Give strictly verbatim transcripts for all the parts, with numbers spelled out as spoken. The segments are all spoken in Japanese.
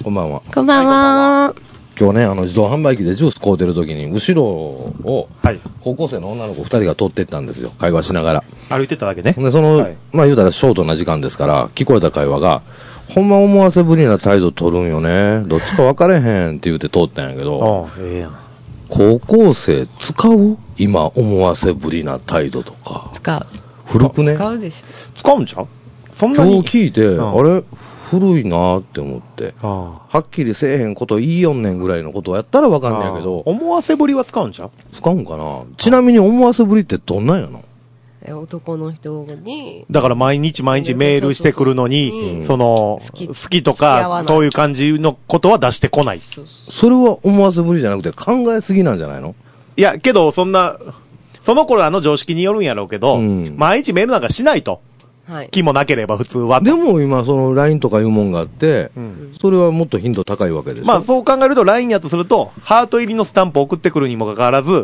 こんばんは。 こんばんは。 今日ね、あの自動販売機でジュース買うてる時に、後ろを、高校生の女の子ふたりが通っていったんですよ。会話しながら。 歩いてっただけね。 で、その、はい、まあ言うたらショートな時間ですから、聞こえた会話が、ほんま思わせぶりな態度取るんよね。どっちか分かれへんって言うて通ったんやけど、ああ、ええやん。高校生使う？今思わせぶりな態度とか。 使う。 古くね。 使うでしょ。 使うんちゃう？そんなに。 今日聞いて、うん、あれ古いなーって思って、はっきりせえへんこと言いよんねんぐらいのことをやったらわかんないけど、 思わせぶりは使うんちゃう？ 使うんかな。ちなみに思わせぶりってどんなんやの？ え、男の人に。 だから毎日毎日メールしてくるのに、その、好きとか、そういう感じのことは出してこない。 それは思わせぶりじゃなくて考えすぎなんじゃないの？ いや、けど、そんな、その頃あの常識によるんやろうけど、うん、毎日メールなんかしないと。はい、気もなければ普通は。 でも今その ライン とかいうもんがあって、うん、それはもっと頻度高いわけでしょ。 まあそう考えると ライン やとすると、ハート入りのスタンプを送ってくるにもかかわらず、うん、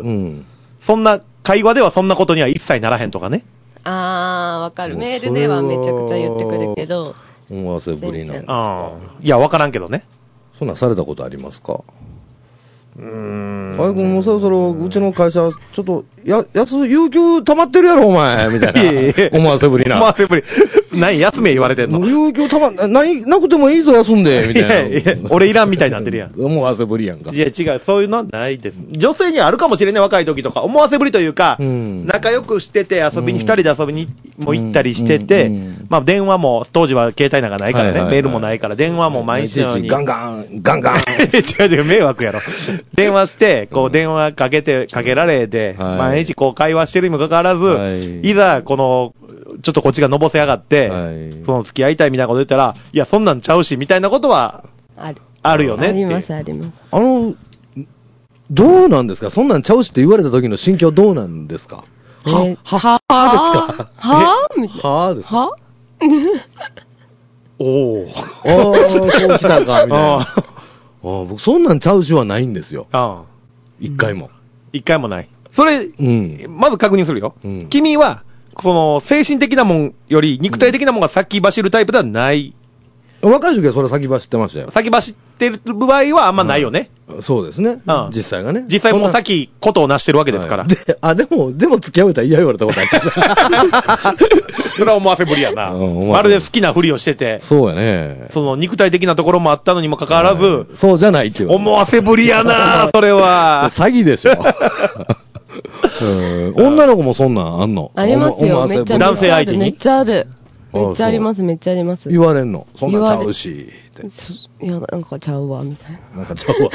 そんな会話ではそんなことには一切ならへんとかね。 あー、わかる。メールではめちゃくちゃ言ってくるけど。 思わせぶりなんですか。 あいや、わからんけどね。 そんなんされたことありますか？うーん。あい君もそろそろうちの会社、ちょっと、や、やつ、有給溜まってるやろ、お前みたいな。いやいや思わせぶりな。 思わせぶり。何休め言われてんの？ 有給溜まん、ない、なくてもいいぞ、休んで、みたいな。いやいや、俺いらんみたいになってるやん。 思わせぶりやんか。 いや、違う、そういうのはないです。女性にはあるかもしれない、若い時とか。思わせぶりというか、うん、仲良くしてて遊びに、二、うん、人で遊びにも行ったりしてて、うんうん、まあ電話も、当時は携帯なんかないからね、はいはいはい、メールもないから、電話も毎日のように。 ガンガン、ガンガン。 違う違う、迷惑やろ。電話して、こう電話かけて、かけられて、はい、毎日こう会話してるにもかかわらず、はい、いざ、この、ちょっとこっちがのぼせやがって、はい、その付き合いたいみたいなこと言ったら、いや、そんなんちゃうし、みたいなことは、ある。あるよねって。 あります、あります。 あの、どうなんですか？そんなんちゃうしって言われた時の心境どうなんですか？ えー、は、は、 はですか？ はみたいな。 はですか？ はおー。 おー、そう来たか、みたいな。あ僕、そんなんちゃうしはないんですよ。あ一回も。 一回もない。それ、うん、まず確認するよ。うん、君は、その、精神的なもんより、肉体的なもんが先走るタイプではない。 うん、若い時はそれ先走ってましたよ。 先走ってる場合はあんまないよね。 うん、そうですね。うん、実際がね。 実際もう先、ことを成してるわけですから。 はい、で、あ、でも、でも付き合うたら嫌言われたことある。 それは思わせぶりやな。うん、まるで好きなふりをしてて。 そうやね。 その肉体的なところもあったのにもかかわらず。はい、 そうじゃないっていう。 思わせぶりやな、それは。 詐欺でしょ。女の子もそんなんあんの？ ありますよ。めっちゃ男性相手にめっちゃある。めっちゃあります、めっちゃあります。 言われんの？そんなんちゃうし。 いや、なんかちゃうわ、みたいな。 なんかちゃうわって。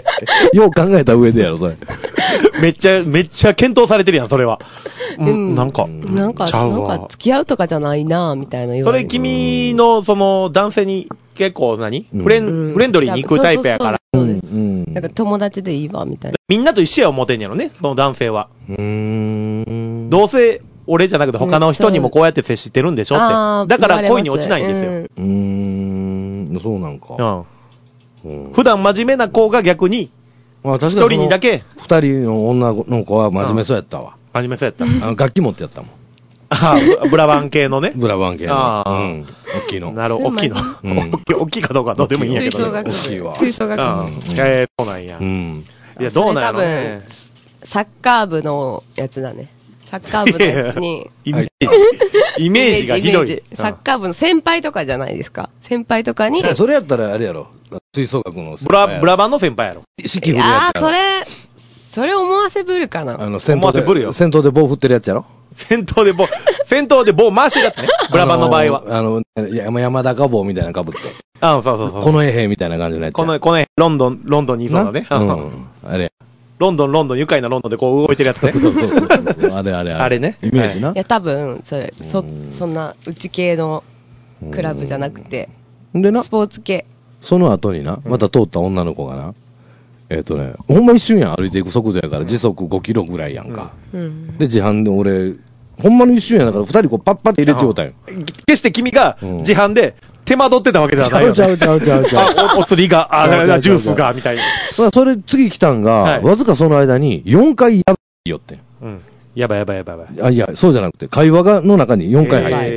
よう考えた上でやろ、それ。 めっちゃ、めっちゃ検討されてるやん、それは。うん、なんか、 なんか、なんか付き合うとかじゃないな、みたいな言われる。それ君の、その、男性に結構何、うん、フレン、フレンドリーに行くタイプやから。 そうです。なんか友達でいいわ、みたいな。 みんなと一緒や思ってんやろね、その男性は。うーん。どうせ、俺じゃなくて他の人にもこうやって接してるんでしょって。だから恋に落ちないんですよ。うーん、そうなんか。 うん。普段真面目な子が逆に、一人にだけ。 二人の女の子は真面目そうやったわ。 真面目そうやった。あの楽器持ってやったもん。 ああ、ブラバン系のね。 ブラバン系の。ああ。うん。大きいの。 なるほど、大きいの。大きいかどうかはどうでもいいんやけど。 大きいわ。 吹奏楽部。 ええ、そうなんや。うん。いや、どうなんやろね。 サッカー部のやつだね。サッカー部のやつに。 イメージ。イメージがひどい。 サッカー部の先輩とかじゃないですか。先輩とかに。 それやったらあれやろ。吹奏楽の。 ブラ、ブラバンの先輩やろ。 指揮振るやつやろ。 ああ、それ、それ思わせぶるかな。 あの、先頭で、先頭で棒振ってるやつやろ。 先頭で棒、先頭で棒回してるやつね。ブラバンの場合は。 あの、山田か棒みたいなかぶって。 あそうそうそう。 この絵兵みたいな感じのやつ。 この、この絵、ロンドン、ロンドンにいそうだね。うん。 あれ。 ロンドン、ロンドン、愉快なロンドンでこう動いてるやつね。 そうそうそうそう。あれあれあれ。 あれね。 イメージな。 いや、多分、それ、そ、そんな、内系のクラブじゃなくて、でな、スポーツ系。 その後にな、また通った女の子がな、えっとね、ほんま一瞬やん、歩いていく速度やから時速ごキロぐらいやんか。で、自販で俺、ほんまの一瞬やだから二人こうパッパって入れちゃうたんよ。 決して君が自販で手間取ってたわけではないよね。 ちゃうちゃうちゃうちゃう。 あ、お、お釣りが、あ、ジュースが、みたいな。 まあ、それ次来たんが、わずかその間によんかいやばいよってん。 うん。やばいやばいやばいやばい。 あ、いや、そうじゃなくて、会話がの中によんかい入って。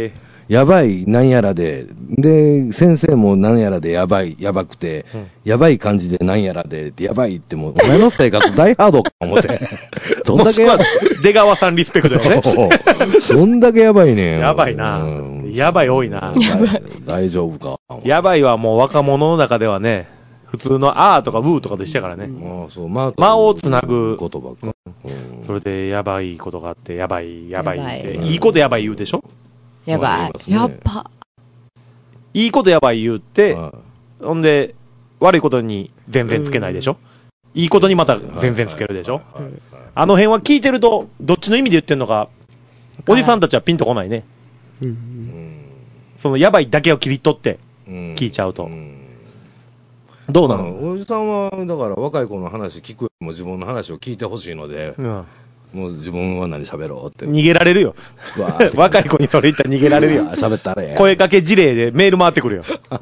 やばい、なんやらで、で、先生もなんやらでやばい、やばくて、うん、やばい感じでなんやらで、やばいってもう、お前の生活大ハードか思って。どんだけやばい。 出川さんリスペクトよね。 どんだけやばいねん。 やばいな、うん。やばい多いな。 大丈夫か。 やばいはもう若者の中ではね、普通のあーとかウーとかでしたからね。うん、あそう間をつなぐ言葉か、 うん。それでやばいことがあって、やばい、やばいって。いいことやばい言うでしょ？ やばい。やっぱ。 いいことやばい言うって、ほんで、悪いことに全然つけないでしょ？いいことにまた全然つけるでしょ？あの辺は聞いてると、どっちの意味で言ってんのか、おじさんたちはピンとこないね。うん、そのやばいだけを切り取って聞いちゃうと。うん、どうなの？ おじさんは、だから若い子の話聞くよりも自分の話を聞いてほしいので、うん、もう自分は何喋ろうって。 逃げられるよ。若い子にそれ言ったら逃げられるよ。 喋ったら声かけ事例でメール回ってくるよ。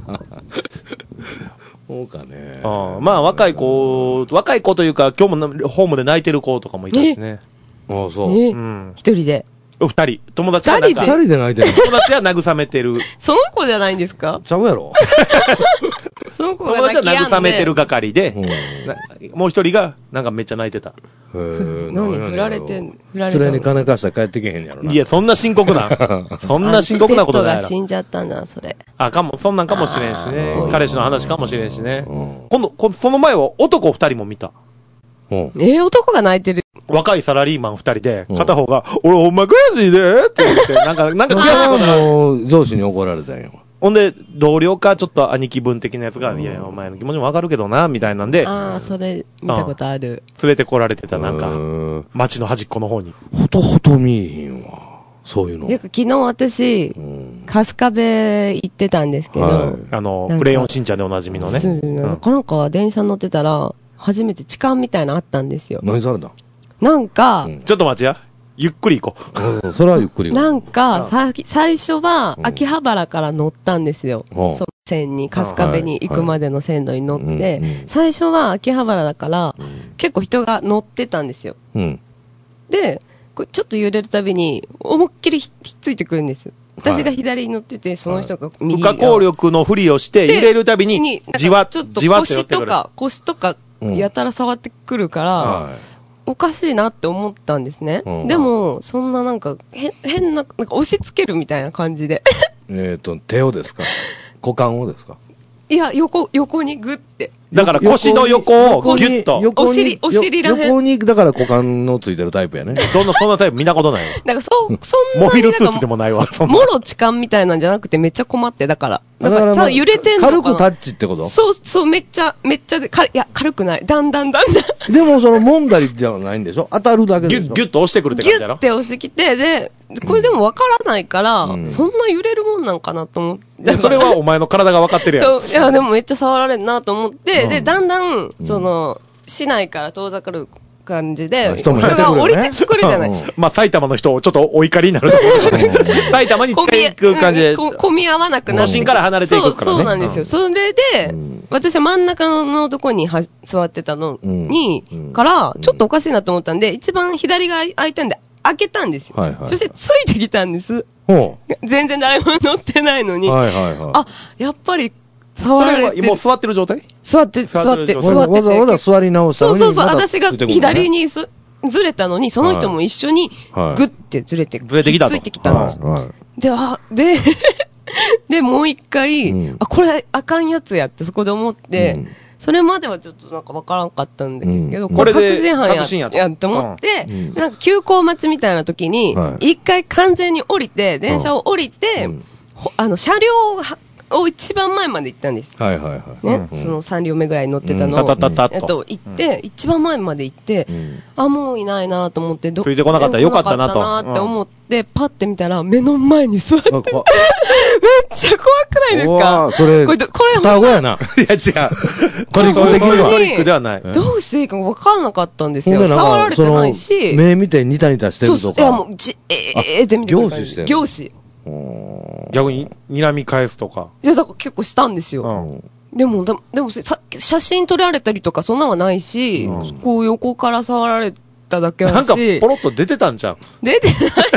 そうかね。 あまあ若い子、若い子というか、今日もホームで泣いてる子とかもいたしね。 ああ、そう。 うん。一人で。 二人。友達はなんか。二人で泣いてる。 友達は慰めてる。 その子じゃないんですか？ ちゃうやろ。 その子が友達は慰めてる係で、うん、もう一人がなんかめっちゃ泣いてた。 へぇ何振られてん、 振られてん。連れに金貸したら帰ってけへんやろな。 いや、そんな深刻な。そんな深刻なことないやろ。 ペットが死んじゃったんだ、それ。 あ、かも、そんなんかもしれんしね。彼氏の話かもしれんしね。今度、その前は男二人も見た。 うん、えー、男が泣いてる。 若いサラリーマン二人で、片方が、うん、俺ほんま悔しいでって言って、なんか、なんか悔しいことある。もう、上司に怒られたんよ。 ほんで、同僚か、ちょっと兄貴分的なやつが、うん、いやいや、お前の気持ちもわかるけどな、みたいなんで。 ああ、それ、見たことある。 連れてこられてた、なんか、街の端っこの方に。 ほとほと見えへんわ。そういうの。 よく昨日私、うん、春日部行ってたんですけど、はい、 あの、クレヨンしんちゃんでおなじみのね。 うん、なんか電車乗ってたら、初めて痴漢みたいなのあったんですよ。 何された？ なんか、うん、 ちょっと待ちや。ゆっくり行こう。うん、それはゆっくり行こう。 なんか、さ最初は、秋葉原から乗ったんですよ。うん、その線に、春日部に行くまでの線路に乗って、はいはい、最初は秋葉原だから、うん、結構人が乗ってたんですよ。うん、で、これちょっと揺れるたびに、思いっきりひっついてくるんです。私が左に乗ってて、その人が右に。 不可抗力のふりをして、揺れるたびに、じわっ、 ちょっと腰とか、腰とか、やたら触ってくるから、うんはい、おかしいなって思ったんですね。うん、でも、そんななんか、へ変な、なんか押し付けるみたいな感じで。 えっと、手をですか？股間をですか？ いや、横、横にグッて。 だから腰の横をギュッと。 お尻、お尻らへん。 横に、だから股間のついてるタイプやね。 どんな、そんなタイプ見たことないよ。 なんかそう、そんな。 モビルスーツでもないわ。 もろ痴漢みたいなんじゃなくてめっちゃ困って、だから。だから、ただ揺れてんの軽くタッチってこと？ そう、そう、めっちゃ、めっちゃで、かいや、軽くない。だんだんだんだん。 でもその、揉んだりじゃないんでしょ？当たるだけでしょ？ ギュッ、ギュッと押してくるって感じやろ？ ギュッて押してきて、で、これでも分からないから、うん、そんな揺れるもんなんかなと思って。 それはお前の体が分かってるやん。 そう、いや、でもめっちゃ触られるなと思って、うん、で、だんだん、その、市内から遠ざかる感じで、 人が降りてくるじゃない。 まあ、埼玉の人をちょっとお怒りになると思うけどね。埼玉に近い感じで。 混み合わなくなって。 都心から離れていくからね。 そうなんですよ。それで、私は真ん中のとこに座ってたのに、から、ちょっとおかしいなと思ったんで、一番左が空いたんで、開けたんですよ。はいはいはい、そしてついてきたんです。全然誰も乗ってないのに。はいはいはい、あ、やっぱり触られて。それはもう座ってる状態？ 座って、座って、座って。 わざわざ座り直したのに。 そうそうそう、私が左にずれたのに、その人も一緒にグッてずれて、 ずれてきたと。 ついてきたんです。はいはい、で、あ、で、で、もう一回、うん、あ、これあかんやつやってそこで思って、うん、それまではちょっとなんかわからんかったんですけど、うん、これ確信犯や、確信やとやって思って、うん、なんか急行待ちみたいな時に、はい、一回完全に降りて、電車を降りて、うん、あの、車両を一番前まで行ったんです。はいはいはい。ね、うん、そのさん両目ぐらい乗ってたのを、うん、たたたたっと行って、うん、一番前まで行って、うん、あ、もういないなと思って、 どついてこなかったらよかったなと。 よかったなって思って、うん、パッて見たら、目の前に座って、めっちゃ怖くないですか？ それ、これ、これ双子やな。 いや違う。 トリック的には。 トリックではない。 どうしていいか分からなかったんですよ。触られてないし。 目見てニタニタしてるとか。 いやもう、じ、えーって見てください。 凝視してる。 凝視。 逆に睨み返すとか。 いや、だから結構したんですよ。うん、でも、でもさ、写真撮られたりとかそんなのはないし、うん、こう横から触られただけはし。 なんかポロッと出てたんじゃん。 出てないです。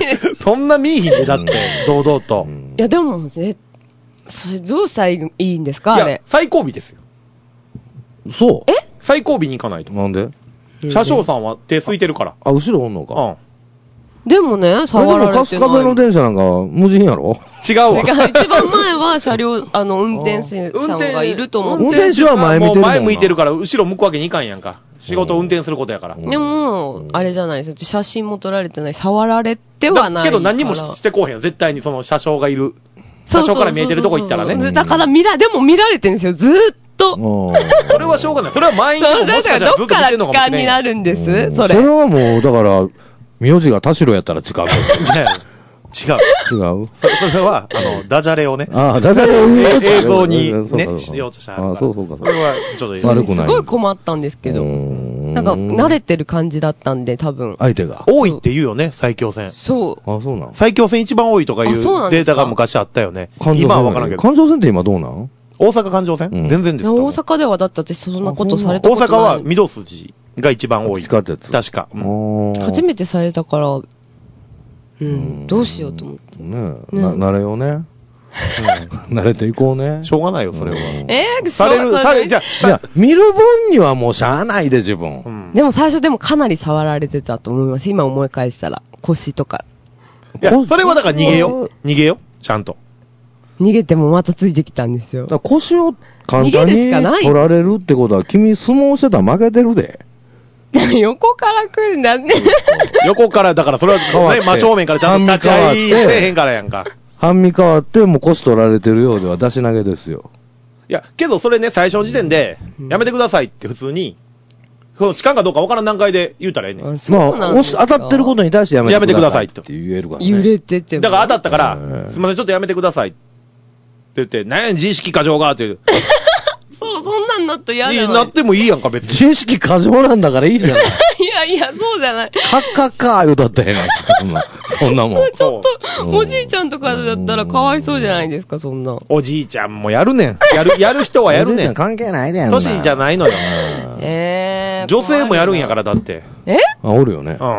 そんな見えひんで、だって、堂々と。 いや、でも、ね、それどうしたらいいんですかあれ。いや、 最後尾ですよ。 そう。 え最後尾に行かないと。 なんで車掌さんは手空いてるから。 あ、後ろおんのか。うん。 でもね、触られてない。 でも、春日部の電車なんか無人やろ違うわ。 一番前は車両、あの、運転手さんがいると思って。 運転手は前見てるもんな。 前向いてるから、後ろ向くわけにいかんやんか。仕事を運転することやから。 でも、あれじゃないです。写真も撮られてない。触られてはない。 けど何にもしてこうへんよ。絶対にその車掌がいる。車掌から見えてるとこ行ったらね。 だから見ら、でも見られてるんですよ。ずーっと。 それはしょうがない。それは満員でももしかしたらずっと見てるのかもしれない。どっから痴漢になるんです、それ。 それはもう、だから、名字が田代やったら痴漢ですよね。 違う。 違うそれ、それは、あの、ダジャレをね。 ああ、ダジャレを映像にね、しようとしたああ、そうそうか。 それは、ちょっと悪くない。 すごい困ったんですけど。なんか、慣れてる感じだったんで、多分。 相手が。 多いって言うよね、埼京線。 そう。 あ、そうなん。 埼京線一番多いとかいうデータが昔あったよね。今はわからんけど。 環状線って今どうなん大阪環状線全然です。 大阪ではだって私そんなことされたことない。 大阪は御堂筋が一番多い。 使ったやつ。 確か。 初めてされたから、うん、どうしようと思って。 ねえ、な、慣れようね。慣れていこうね。 しょうがないよ、それは。 えー、 される、され、じゃあ、いや、見る分にはもうしゃあないで、自分。 でも最初でもかなり触られてたと思います。今思い返したら。腰とか。 いや、それはだから逃げよう。逃げよう。ちゃんと。 逃げてもまたついてきたんですよ。 だ腰を簡単に取られるってことは、君相撲してたら負けてるで。 横から来るんだね。 横から、だからそれはね、真正面からちゃんと立ち合いせえへんからやんか。 半身変わって、もう腰取られてるようでは出し投げですよ。 いや、けどそれね、最初の時点で、やめてくださいって普通に、その痴漢かどうか分からん段階で言うたらええねん。 まあ、当たってることに対してやめてくださいって言えるからね。 揺れてて。 だから当たったから、すみません、ちょっとやめてくださいって言って、何や自意識過剰がって言う。 そう、そんなんなって嫌だなってもいいやんか、別に。 自意識過剰なんだからいいじゃない。 いやいや、そうじゃない。 カッカッカー言うたってへんな。そんなもん。 ちょっと、おじいちゃんとかだったらかわいそうじゃないですか、そんな。 おじいちゃんもやるねん。やる、やる人はやるねん。おじいちゃん関係ないねん。 年じゃないのよ。 えー。女性もやるんやから、だって。 えあ、おるよね。 うん。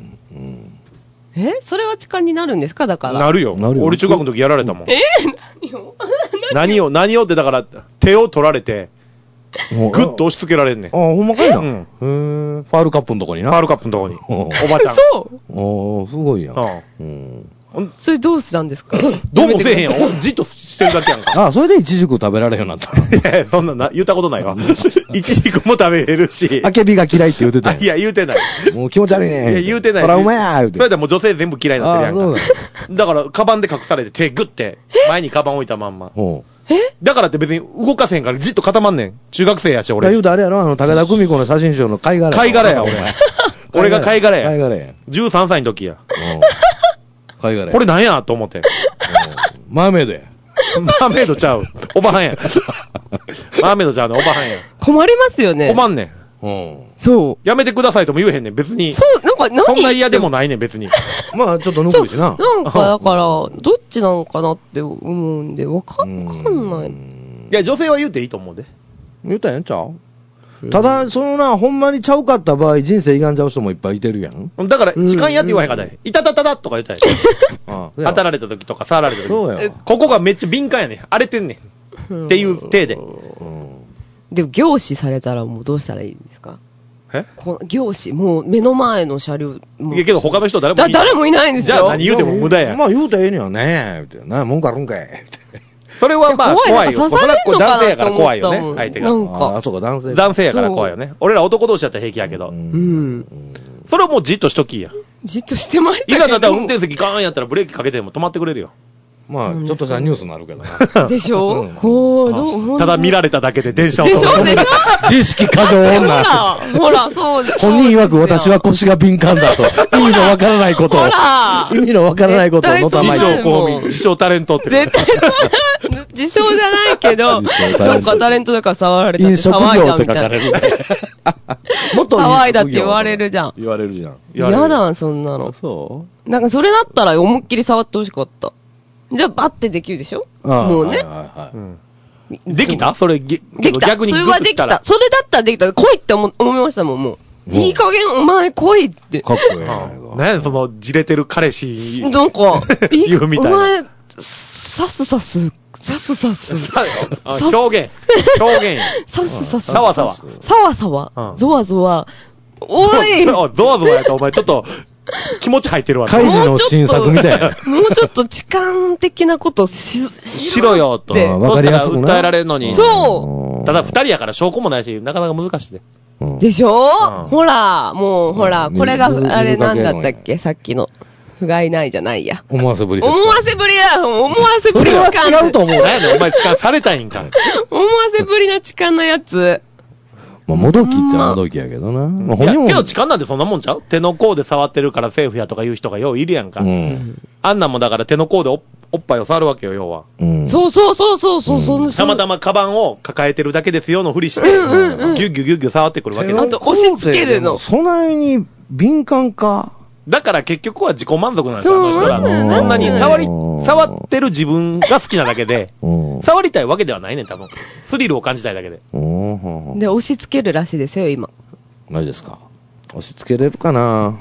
えそれは痴漢になるんですかだから。 なるよ。なるよ。俺中学の時やられたもん。 え何を何を、何をってだから、手を取られて、ぐっと押し付けられんねん。 あ、ほんまかいな。 うん。 へー。ファールカップのとこにな。 ファールカップのとこに。おばちゃん。 そう。 おー、すごいやん。 うん。 それどうしたんですかどうもせえへんやん。じっとしてるだけやんか。 あ、それでイチジク食べられへんようになった。 いや、そんなな、言ったことないわ。イチジクも食べれるし。 あけびが嫌いって言うてた。 いや、言うてない。 もう気持ち悪いね。 いや、言うてない。 ほら、うまやー言うて。 それでもう女性全部嫌いになってるやんか。だから、カバンで隠されて手グッて、前にカバン置いたまんま。 えだからって別に動かせへんからじっと固まんねん。中学生やし、俺。 言うとあれやろ、あの、武田久美子の写真集の貝殻や。 貝殻や、俺。俺が貝殻や。 貝殻や。 じゅうさんさいの時や。 貝殻や。 これなんやと思って。 マーメイドや。 マーメイドちゃう。おばはんや。マーメイドちゃうね、おばはんや。 困りますよね。 困んねん。 うん。 そう。 やめてくださいとも言えへんねん、別に。 そう、なんか何そんな嫌でもないねん、別に。 まあ、ちょっとぬくいしな。 なんか、だから、どっちなのかなって思うんで、わかんない。いや、女性は言うていいと思うで。 言うたんやんちゃうただ、そのな、ほんまにちゃうかった場合、人生歪んじゃう人もいっぱいいてるやん。 だから、痴漢やって言わへんかったね。いたたたたとか言ったやん。当たられた時とか触られた時。 そうや。 ここがめっちゃ敏感やねん。荒れてんねん。っていう体で。 でも、凝視されたらもうどうしたらいいんですかえ凝視。もう目の前の車両。 いやけど他の人誰もいない。誰もいないんですよ。 じゃあ何言うても無駄や。 まあ言うたらええねやね。な、文句あるんかい。 それはまあ怖いよ。それは男性やから怖いよね、相手が。 ああ、そうか、男性。 男性やから怖いよね。俺ら男同士だったら平気やけど。うん。それはもうじっとしときや。 じっとしてましたけど。 いざだったら運転席ガーンやったらブレーキかけても止まってくれるよ。 まあ、ちょっとしたニュースになるけどな。 でしょこう、どうただ見られただけで電車を止める。でしょでしょ自意識過剰女。ほら、ほら、そうです。 本人曰く私は腰が敏感だと。意味のわからないことを。意味のわからないことをのたまに。 自称公民、自称タレントって。 絶対そうな、自称じゃないけど、なんかタレントだから触られたって騒いだみたいな。 もっと騒いだって言われるじゃん。 言われるじゃん。 やだ、そんなの。 そう？ なんかそれだったら思いっきり触ってほしかった。じゃあ、バッてできるでしょもうね。 できたそれ、 できた。逆にそれはできた。それだったらできた。来いって思いましたもん、もう。 いい加減お前来いって。 かっこいい。 何その、じれてる彼氏。 なんか、 言うみたいな。 お前、さすさす。さすさす。 表現。表現。 さすさす。 さわさわ。 さわさわ。ゾワゾワ。おいゾワゾワやとお前ちょっと、気持ち入ってるわ。 カイジの新作みたいな。 もうちょっと痴漢的なことし、 しろよと。 わかりやすく訴えられるのに。 そう。 ただ二人やから証拠もないし、なかなか難しいで。 でしょほら、もうほら、これがあれなんだったっけさっきの。不甲斐ないじゃないや。 思わせぶり思わせぶりだ。思わせぶりな痴漢。 それは違うと思う。何やねん、お前痴漢されたいんか。 思わせぶりな痴漢のやつ。 まあ、もどきっちゃもどきやけどな。まあ、 いや、けど痴漢なんてそんなもんちゃう手の甲で触ってるからセーフやとか言う人がよういるやんか。うん、あんなんもだから手の甲で お, おっぱいを触るわけよ、要は。 うん、そうそうそうそうそう、うん、 たまたまカバンを抱えてるだけですよのふりして、うんうんうん、ギュッギュッギュッギュ触ってくるわけです。 あと押し付けるの。 そないに敏感か。 だから結局は自己満足なんですよ、あの人ら。そんなに触り、触ってる自分が好きなだけで、触りたいわけではないねん、多分。スリルを感じたいだけで。 で、押し付けるらしいですよ、今。 マジですか。押し付けれるかな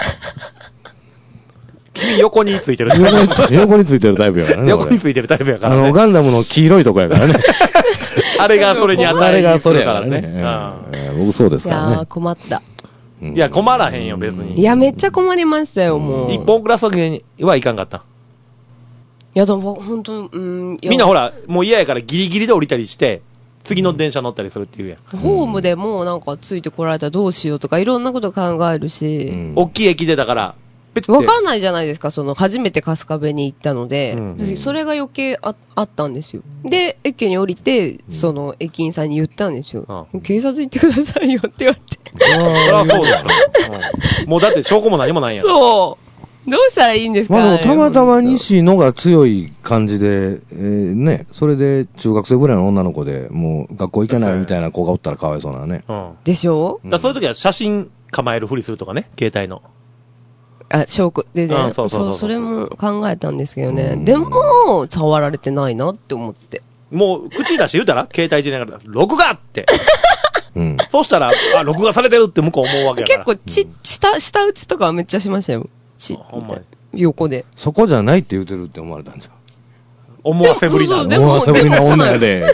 君横についてるタイプ。横についてるタイプやからね。 横についてるタイプやからね。 あの、ガンダムの黄色いとこやからね。 あれがそれに与える。 あれがそれやからね。僕そうですからね。 いやー、困った。 いや、困らへんよ、別に。 いや、めっちゃ困りましたよ、もう。 一本クラスわけにはいかんかった。 いや、でも、ほんと、うん。 みんなほら、もう嫌やからギリギリで降りたりして、次の電車乗ったりするっていうやん。 うん、ホームでもうなんかついてこられたらどうしようとか、いろんなこと考えるし。うん、 大きい駅でだから、 わかんないじゃないですか、その、初めて春日部に行ったので、うんうん、それが余計 あ, あったんですよ。で、駅に降りて、その、駅員さんに言ったんですよ。うん、警察行ってくださいよって言われて。 そりゃそうでしょ、うん。もうだって証拠も何もないやん。 そう。どうしたらいいんですか、 まあ、たまたま西野が強い感じで、えー、ね、それで中学生ぐらいの女の子で、もう学校行けないみたいな子がおったらかわいそうなね。 うん、でしょ、 うん、だそういう時は写真構えるふりするとかね、携帯の。 あ、証拠でね、うん、そうそうそうそう、それも考えたんですけどね。でも、触られてないなって思って。 もう、口出して言うたら携帯いじりながら、録画って。うん。そうしたら、あ、録画されてるって向こう思うわけやから。 結構、ち、下、下打ちとかはめっちゃしましたよ。ち、ほんまに。横で。 そこじゃないって言うてるって思われたんですよ。 思わせぶりな。 思わせぶりな女やで。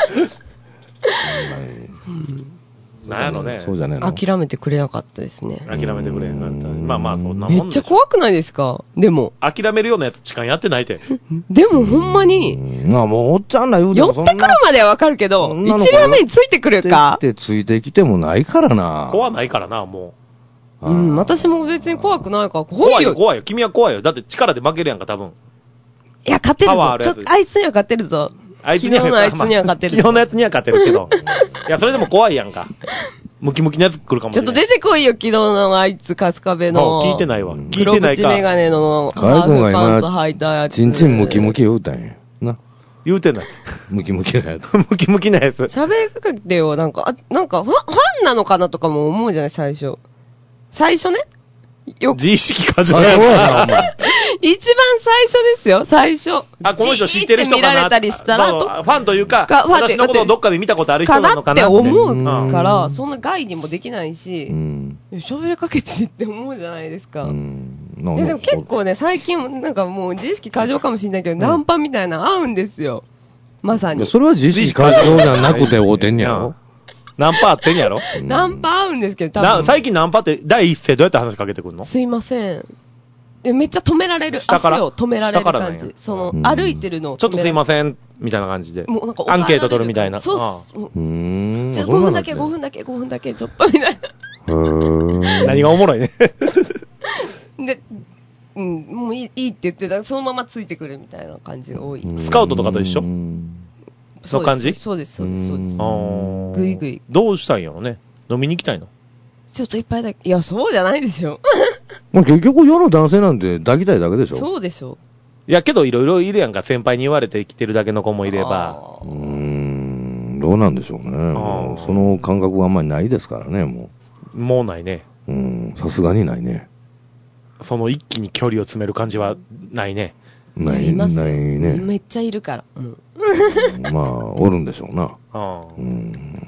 なんやろね。 そうじゃねえの。 諦めてくれなかったですね。 諦めてくれなかった。まあまあ、そんなもん。 めっちゃ怖くないですかでも。 諦めるようなやつ痴漢やってないて。 でもほんまに。 まあもうおっちゃんら言うてもそんな。寄ってくるまではわかるけど、一両目についてくるか。 ってついてきてもないからな。 怖ないからな、もう。うん、私も別に怖くないから。 怖いよ、怖いよ。君は怖いよ。だって力で負けるやんか、多分。 いや、勝てるぞ。ちょっと、あいつには勝てるぞ。 あいつには勝てる。昨日のやつには勝てるけど。いや、それでも怖いやんか。ムキムキのやつ来るかもしれない。 ちょっと出てこいよ、昨日のあいつ、春日部の。 聞いてないわ。聞いてないか。 黒口メガネの、 ハーフパンツ履いたやつ。 ちんちんムキムキ言うたんや。な。 言うてない。 ムキムキなやつ。 ムキムキなやつ。 喋りかけてよ、なんか、あ、なんかファ、ファンなのかなとかも思うじゃない、最初。最初ね。 よ自意識過剰やな、お前。 一番最初ですよ、最初。 あ、この人知ってる人かな。 見られたりしたらと。 ファンというか、私のことをどっかで見たことある人なのかなって思うから、そんな概念もできないし、喋りかけてって思うじゃないですか。でも結構ね、最近、なんかもう自意識過剰かもしれないけど、ナンパみたいなの合うんですよ。まさに。 それは自意識過剰じゃなくて合うてんやろ。 ナンパあってんやろナンパ合うんですけど、多分。 最近ナンパって第一声どうやって話しかけてくるの？ すいません。でめっちゃ止められる。 下から足を止められる感じ。その、歩いてるのを。 ちょっとすいません、みたいな感じで。もうなんかアンケート取るみたいな。 そうう。ーん。じゃあごふんだけ、ごふんだけ、ごふんだけ、ちょっとみたいな。 うーん。 何がおもろいね。 で、うん、もういい、いいって言ってたら、そのままついてくるみたいな感じが多い。 スカウトとかと一緒の感じ？ そうです、そうです、そうです。 ぐいぐい。どうしたいんやろね。飲みに行きたいの？ ちょっといっぱいだけ。いや、そうじゃないですよ。 まあ結局世の男性なんて抱きたいだけでしょ？ そうでしょ。 いや、けどいろいろいるやんか。先輩に言われて来てるだけの子もいれば。 うーん、どうなんでしょうね。もうその感覚があんまりないですからね、もう。もうないね。 うん、さすがにないね。 その一気に距離を詰める感じはないね。 ない、ないね。 めっちゃいるから。うん、 まあ、おるんでしょうな。 うん。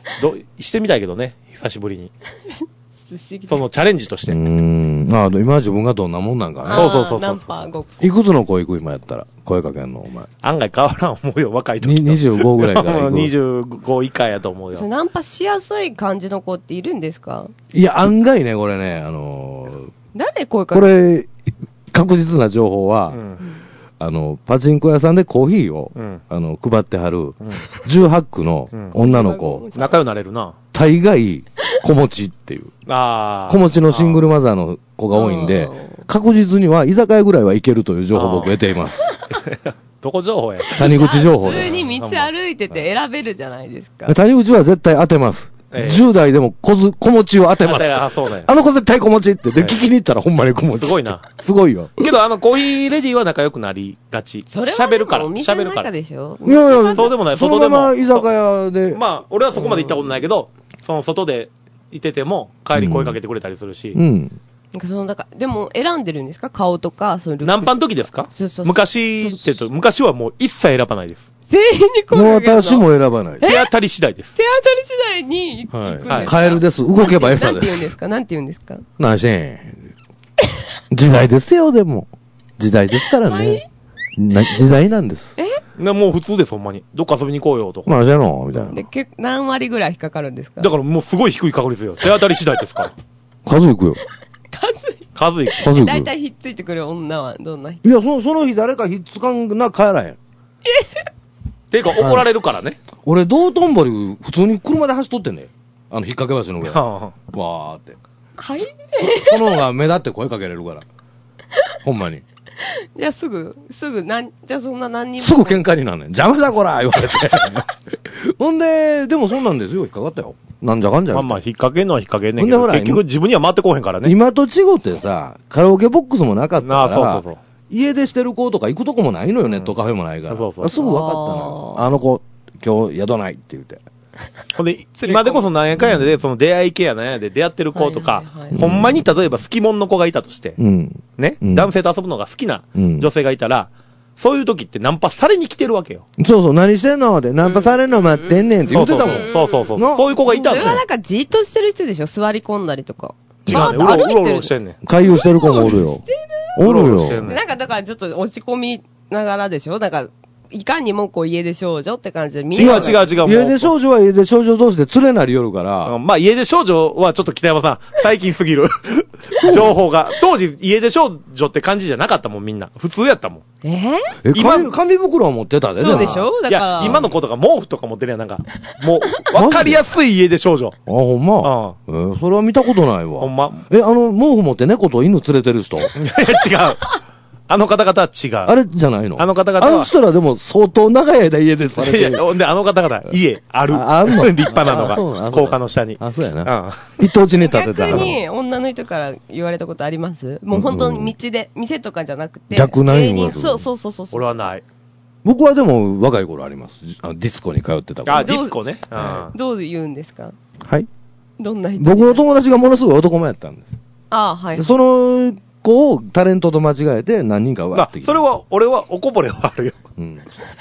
ど、してみたいけどね、久しぶりに。そのチャレンジとして。うーん。ああ、今自分がどんなもんなんかね。 そうそうそうそう。ナンパごっこ。 いくつの子行く今やったら。声かけんのお前。 案外変わらん思うよ、若い時と。 にじゅうごぐらいから行く。 にじゅうご以下やと思うよ。 ナンパしやすい感じの子っているんですか？ いや、案外ね、これね、あのー、 誰声かけこれ、確実な情報は、うん、あの、パチンコ屋さんでコーヒーを、うん、あの、配ってはる、うん、じゅうはち区の女の子。 うん、仲良くなれるな。 大概、子持ちっていう。ああ。子持ちのシングルマザーの子が多いんで、確実には居酒屋ぐらいは行けるという情報を僕得ています。 どこ情報や？ 谷口情報です。 普通に道歩いてて選べるじゃないですか。 谷口は絶対当てます。えー、じゅう代でも小ず子持ちを当てます。あ、そうね、あの子絶対子持ちって。で、聞きに行ったらほんまに子持ち。 すごいな。 すごいよ。 けど、あの、コーヒーレディーは仲良くなりがち。喋るから。喋るから。 でしょ？ いやいや、 そうでもない。外でも。 そのまま居酒屋で。 まあ、俺はそこまで行ったことないけど、その外でいてても、帰り声かけてくれたりするし。うん。うんなんかそのだからでも選んでるんですか顔とかそういう。 ナンパの時ですか？そうそうそう昔ってと昔はもう一切選ばないです。 全員に声かけるの？ もう私も選ばない。 手当たり次第です。 手当たり次第に行くんですか？ はい。カエルです。動けば餌です。 なんて言うんですか？なんて言うんですか？ なんしん。時代ですよでも時代ですからね。はいな時代なんです。 え？ もう普通ですほんまに。どっか遊びに行こうよとか。 なんじゃのみたいな。 でけ何割ぐらい引っかかるんですか？ だからもうすごい低い確率よ。手当たり次第ですから。 数いくよ。 数い数いく。 数いく。 だいたいひっついてくる女はどんな人？ いや、その、その日誰かひっつかんな帰らへん。えていうか怒られるからね。 俺、道頓堀普通に車で走っとってんね。あの、引っ掛け橋の上。わーって。 はいその方が目立って声かけれるから。ほんまに。 じゃあすぐ、すぐ、なん、じゃあそんな何人も。 すぐ喧嘩になんねん。邪魔だこら言われて。ほんで、でもそんなんですよ。引っかかったよ。なんじゃかんじゃ。 まあまあ、引っ掛けんのは引っ掛けんねんけど、ほんでほら結局自分には回ってこうへんからね。 今と違ってさ、カラオケボックスもなかったから、あそうそうそう家出してる子とか行くとこもないのよ、うん、ネットカフェもないから。そうそうすぐ分かったの。あの子、今日宿ないって言って。 ほんで、今でこそ何やかんやで、その出会い系やなんやで出会ってる子とか、はいはいはい、ほんまに例えば好きもんの子がいたとして、うん、ね、うん、男性と遊ぶのが好きな女性がいたら、うん、そういう時ってナンパされに来てるわけよ。 そうそう、何してんのって、ナンパされんの待ってんねんって言ってたもん。 そうそうそう。そういう子がいたの。 それはなんかじっとしてる人でしょ座り込んだりとか。 違うね。うろうろうろしてんねん。 会話してる子もおるよ。おるよ。 なんかだからちょっと落ち込みながらでしょなんか、いかにもこう家出少女って感じでみんな。違う違う違う。 家出少女は家出少女同士で連れなりよるから。 うん、まあ家出少女はちょっと北山さん、最近すぎる。情報が。当時家出少女って感じじゃなかったもんみんな。普通やったもん。 えー、 え今、紙袋は持ってたでそうでしょだから。 いや、今の子とか毛布とか持ってるやん、なんか。もう、わかりやすい家出少女。 あ、ほんま。うん。えー、それは見たことないわ。 ほんま。 え、あの、毛布持って猫と犬連れてる人いや、 違う。あの方々は違う。 あれじゃないのあの方々は。 あの人らでも相当長い間家出されてる。 いや、ほんであの方々、家、ある。あ、あるの立派なのが、高架の下に。 あ、そうやな。うん。一等地に建てた。 逆に女の人から言われたことありますもう本当に道で、店とかじゃなくて。 逆ないのそうそうそうそう。 俺はない。 僕はでも若い頃あります。あディスコに通ってた頃。 あ、ディスコね。 どう言うんですかはい。 どんな人僕の友達がものすごい男前やったんです。 ああ、はい。 その、子をタレントと間違えて何人かわってきた。それは、俺はおこぼれはあるよ。うん。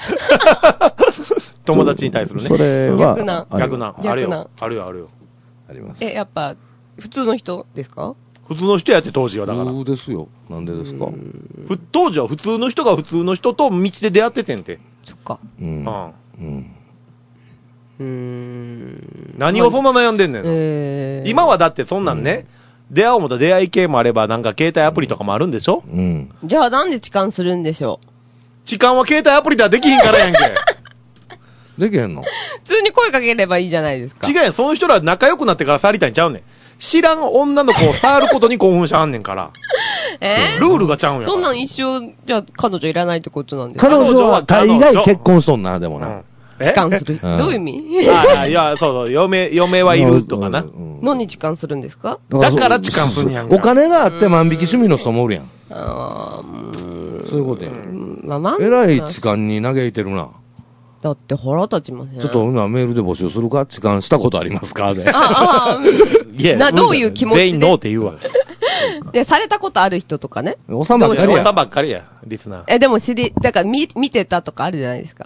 友達に対するね。 それは。 逆な。 逆な。あるよ。あるよ、あるよ。 あります。 え、やっぱ、普通の人ですか普通の人やって当時はだから。 普通ですよ。なんでですか当時は普通の人が普通の人と道で出会っててんて。 そっか。 うん。うん。 うーん。 何をそんな悩んでんねん。えー、今はだってそんなんね、うん、出会おうもた出会い系もあれば、なんか携帯アプリとかもあるんでしょ、 うん、 じゃあなんで痴漢するんでしょう痴漢は携帯アプリではできひんからやんけ。 できへんの普通に声かければいいじゃないですか。 違うやん、その人ら仲良くなってから触りたいんちゃうねん。知らん女の子を触ることに興奮しはんねんから。えー、ルールがちゃうんや。 そんなん一生、じゃあ彼女いらないってことなんですか。彼女は大概結婚しとんな、でもな。うん痴漢する、うん、どういう意味ああ、いや、そうそう、嫁、嫁はいるとかな。 何に痴漢するんですかだから痴漢するんやんか。 お金があって万引き趣味の人もおるやん。ああ、そういうことやん。まあまあ。えらい痴漢に嘆いてるな。 だって腹立ちません。 ちょっとメールで募集するか痴漢したことありますかで。 ああ、いや、な、どういう気持ちで全員ノーって言うわ。 で、されたことある人とかね。 おさばっかりや。 おさばっかりや、リスナー。 え、でも知り、だから見、見てたとかあるじゃないですか。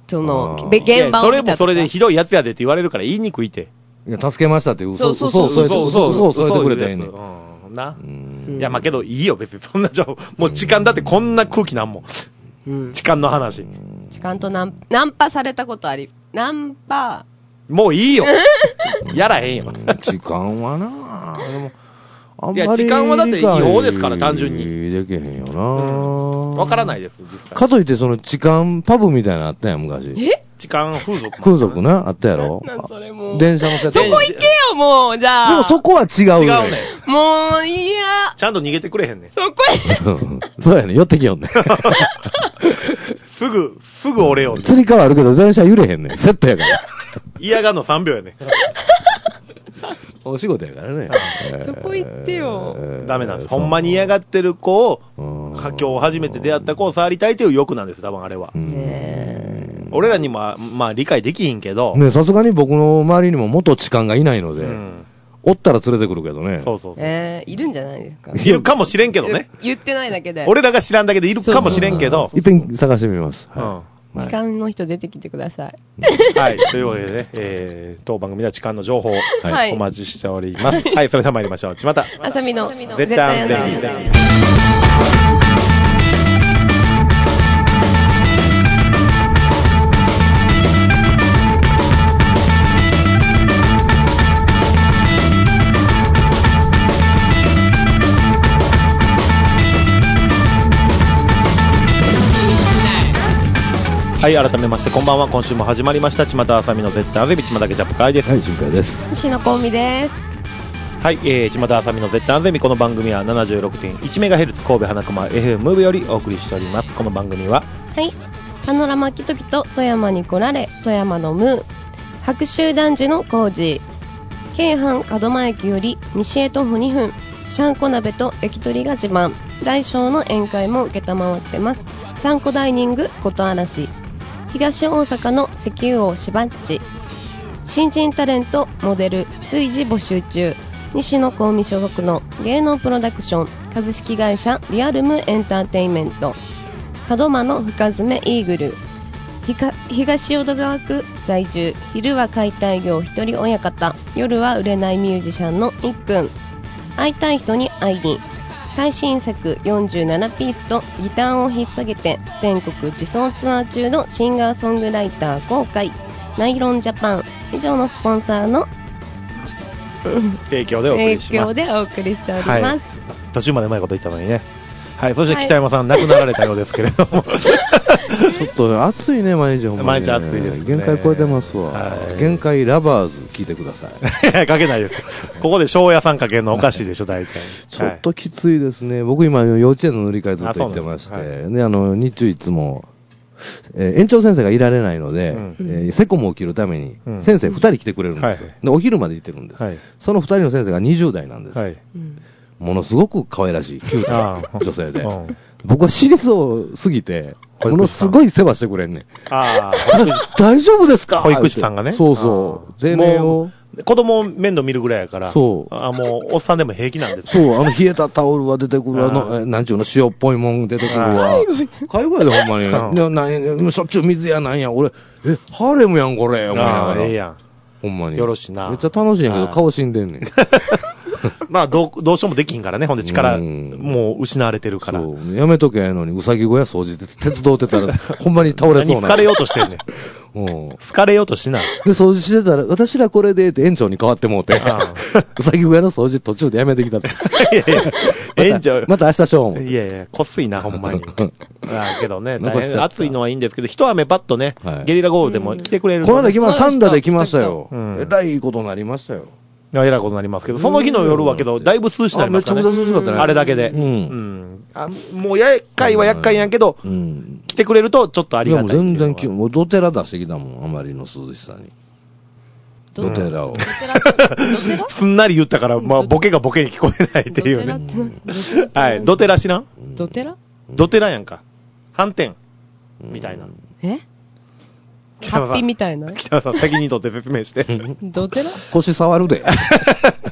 その、現場を見たとか。 それもそれでひどいやつやでって言われるから言いにくいて。 いや、助けましたって嘘、 嘘、嘘、嘘、 嘘、嘘、添えてくれたらいいね。 うん、な。いや、まあけどいいよ、別に。そんな情報。もう痴漢だってこんな空気なんもん。うん、痴漢の話。 痴漢とナン、ナンパされたことあり、ナンパ。 もういいよ。やらへんよ。 痴漢はなぁ。でもあんまりいや、痴漢はだって違法ですから、単純に。 できへんよなぁ。わ、うん、からないです、実際。 かといって、その痴漢パブみたいなのあったやん、昔。 え痴漢風俗。 風俗な、あったやろ。 なんそれもう。 電車の設定。そこ行けよ、もう、じゃあ。 でもそこは違うね。違うね。 もう、いや。 ちゃんと逃げてくれへんね。 そこへ。 そうやね、寄ってきよんね。 すぐ、すぐ折れよんね。 釣り革あるけど、電車揺れへんねん。セットやから。 嫌がんのさんびょうやね。 お仕事やからね。 そこ行ってよ。 ダメなんです。ほんまに嫌がってる子を、今日初めて出会った子を触りたいという欲なんです、多分あれは。俺らにも、まあ理解できひんけど。 ね、さすがに僕の周りにも元痴漢がいないので、うん、おったら連れてくるけどね。 そうそうそう。 えー、いるんじゃないですか。 いるかもしれんけどね。 言ってないだけで。 俺らが知らんだけでいるかもしれんけど。 いっぺん探してみます。はい。 痴漢の人出てきてください。 はい。というわけでね、えー、当番組では痴漢の情報を、はい、お待ちしております。はい。それでは参りましょう。ちまた。 あさみの絶対安全。はい、改めましてこんばんは。今週も始まりましたちまたあさみの絶対あぜびちまたケチャップ会です。 はい、新海です。 西野コンビです。 はい、えー、ちまたあさみの絶対あぜび、この番組は ななじゅうろくてんいちメガヘルツ 神戸花熊 エフエム ムーブよりお送りしております。この番組ははいパノラマキトキと富山に来られ富山のムー白州男児の工事京阪門真駅より西へ徒歩にふんちゃんこ鍋と焼き鳥が自慢大小の宴会も受けたまわってます。ちゃんこダイニングこと嵐東大阪の石油王しばっち新人タレントモデル随時募集中西野公美所属の芸能プロダクション株式会社リアルムエンターテインメント門真の深爪イーグル東淀川区在住昼は解体業一人親方夜は売れないミュージシャンのいっくん会いたい人に会いに最新作よんじゅうななピースとギターを引っ提げて全国自走ツアー中のシンガーソングライター公開ナイロンジャパン以上のスポンサーの提供でお送りします。 提供でお送りしております、はい、 途中までうまいこと言ったのにね。はい、そして北山さん、はい、亡くなられたようですけれどもちょっと暑いね、毎日ほんまに、ね、 毎日暑いですね。 限界超えてますわ、はい、限界ラバーズ聞いてくださいかけないです。ここで庄屋さんかけるのおかしいでしょ、大体ちょっときついですね。僕今幼稚園の塗り替えずっと行ってまして、はい、ね、あの日中いつもえー、園長先生がいられないので、うんえー、セコムを切るために、うん、先生ふたり来てくれるんですよ、はい、でお昼まで行ってるんです、はい、そのふたりの先生がにじゅう代なんです、はい、ものすごく可愛らしいキュートな女性で、うん、僕は死にそうすぎてものすごい世話してくれんねん。あ大丈夫ですか保育士さんがね。 そうそう。丁寧を。 子供面倒見るぐらいやから。そう。あ、もう、おっさんでも平気なんです。 そう。あの、冷えたタオルは出てくるわ。の、なんちゅうの、塩っぽいもん出てくるわ。介護やで、ほんまに。なしょっちゅう水やなんや。俺、え、ハーレムやん、これ。思いながら。 ええやん。 ほんまに。 よろしいな。 めっちゃ楽しいんやけど、顔死んでんねん。 まあどう、どうしようもできひんからね、ほんで力、もう失われてるから。 そう、やめとけやのに、うさぎ小屋掃除で手伝ってたら、ほんまに倒れそうな。 疲れようとしてんねん。うん。疲れようとしない。 で、掃除してたら、私らこれでって園長に変わってもうて、うさぎ小屋の掃除途中でやめてきたって。いやいや、園長。また明日しよう。 いやいや、こっすいな、ほんまに。あけどね、大変暑いのはいいんですけど、一雨パッとね、ゲリラ豪雨でも来てくれる。 この間来ま、サンダで来ましたよ。えらいことになりましたよ。 えらいことになりますけど、その日の夜はけど、だいぶ涼しくなりましたね。 めちゃくちゃ涼しかったね。 あれだけで。うん。うん。あ、もう厄介は厄介やんけど、うん、来てくれるとちょっとありがたい。 いやもう全然、もうドテラ出してきたもん、あまりの涼しさに。ドテラを。 すんなり言ったから、まあ、ボケがボケに聞こえないっていうね。はい。ドテラ知らん？ ドテラ？ ドテラやんか。反転。みたいな。 え？ハッピーみたいな。 北野さん、責任取って説明して。 ドテラ？ 腰触るで。 ド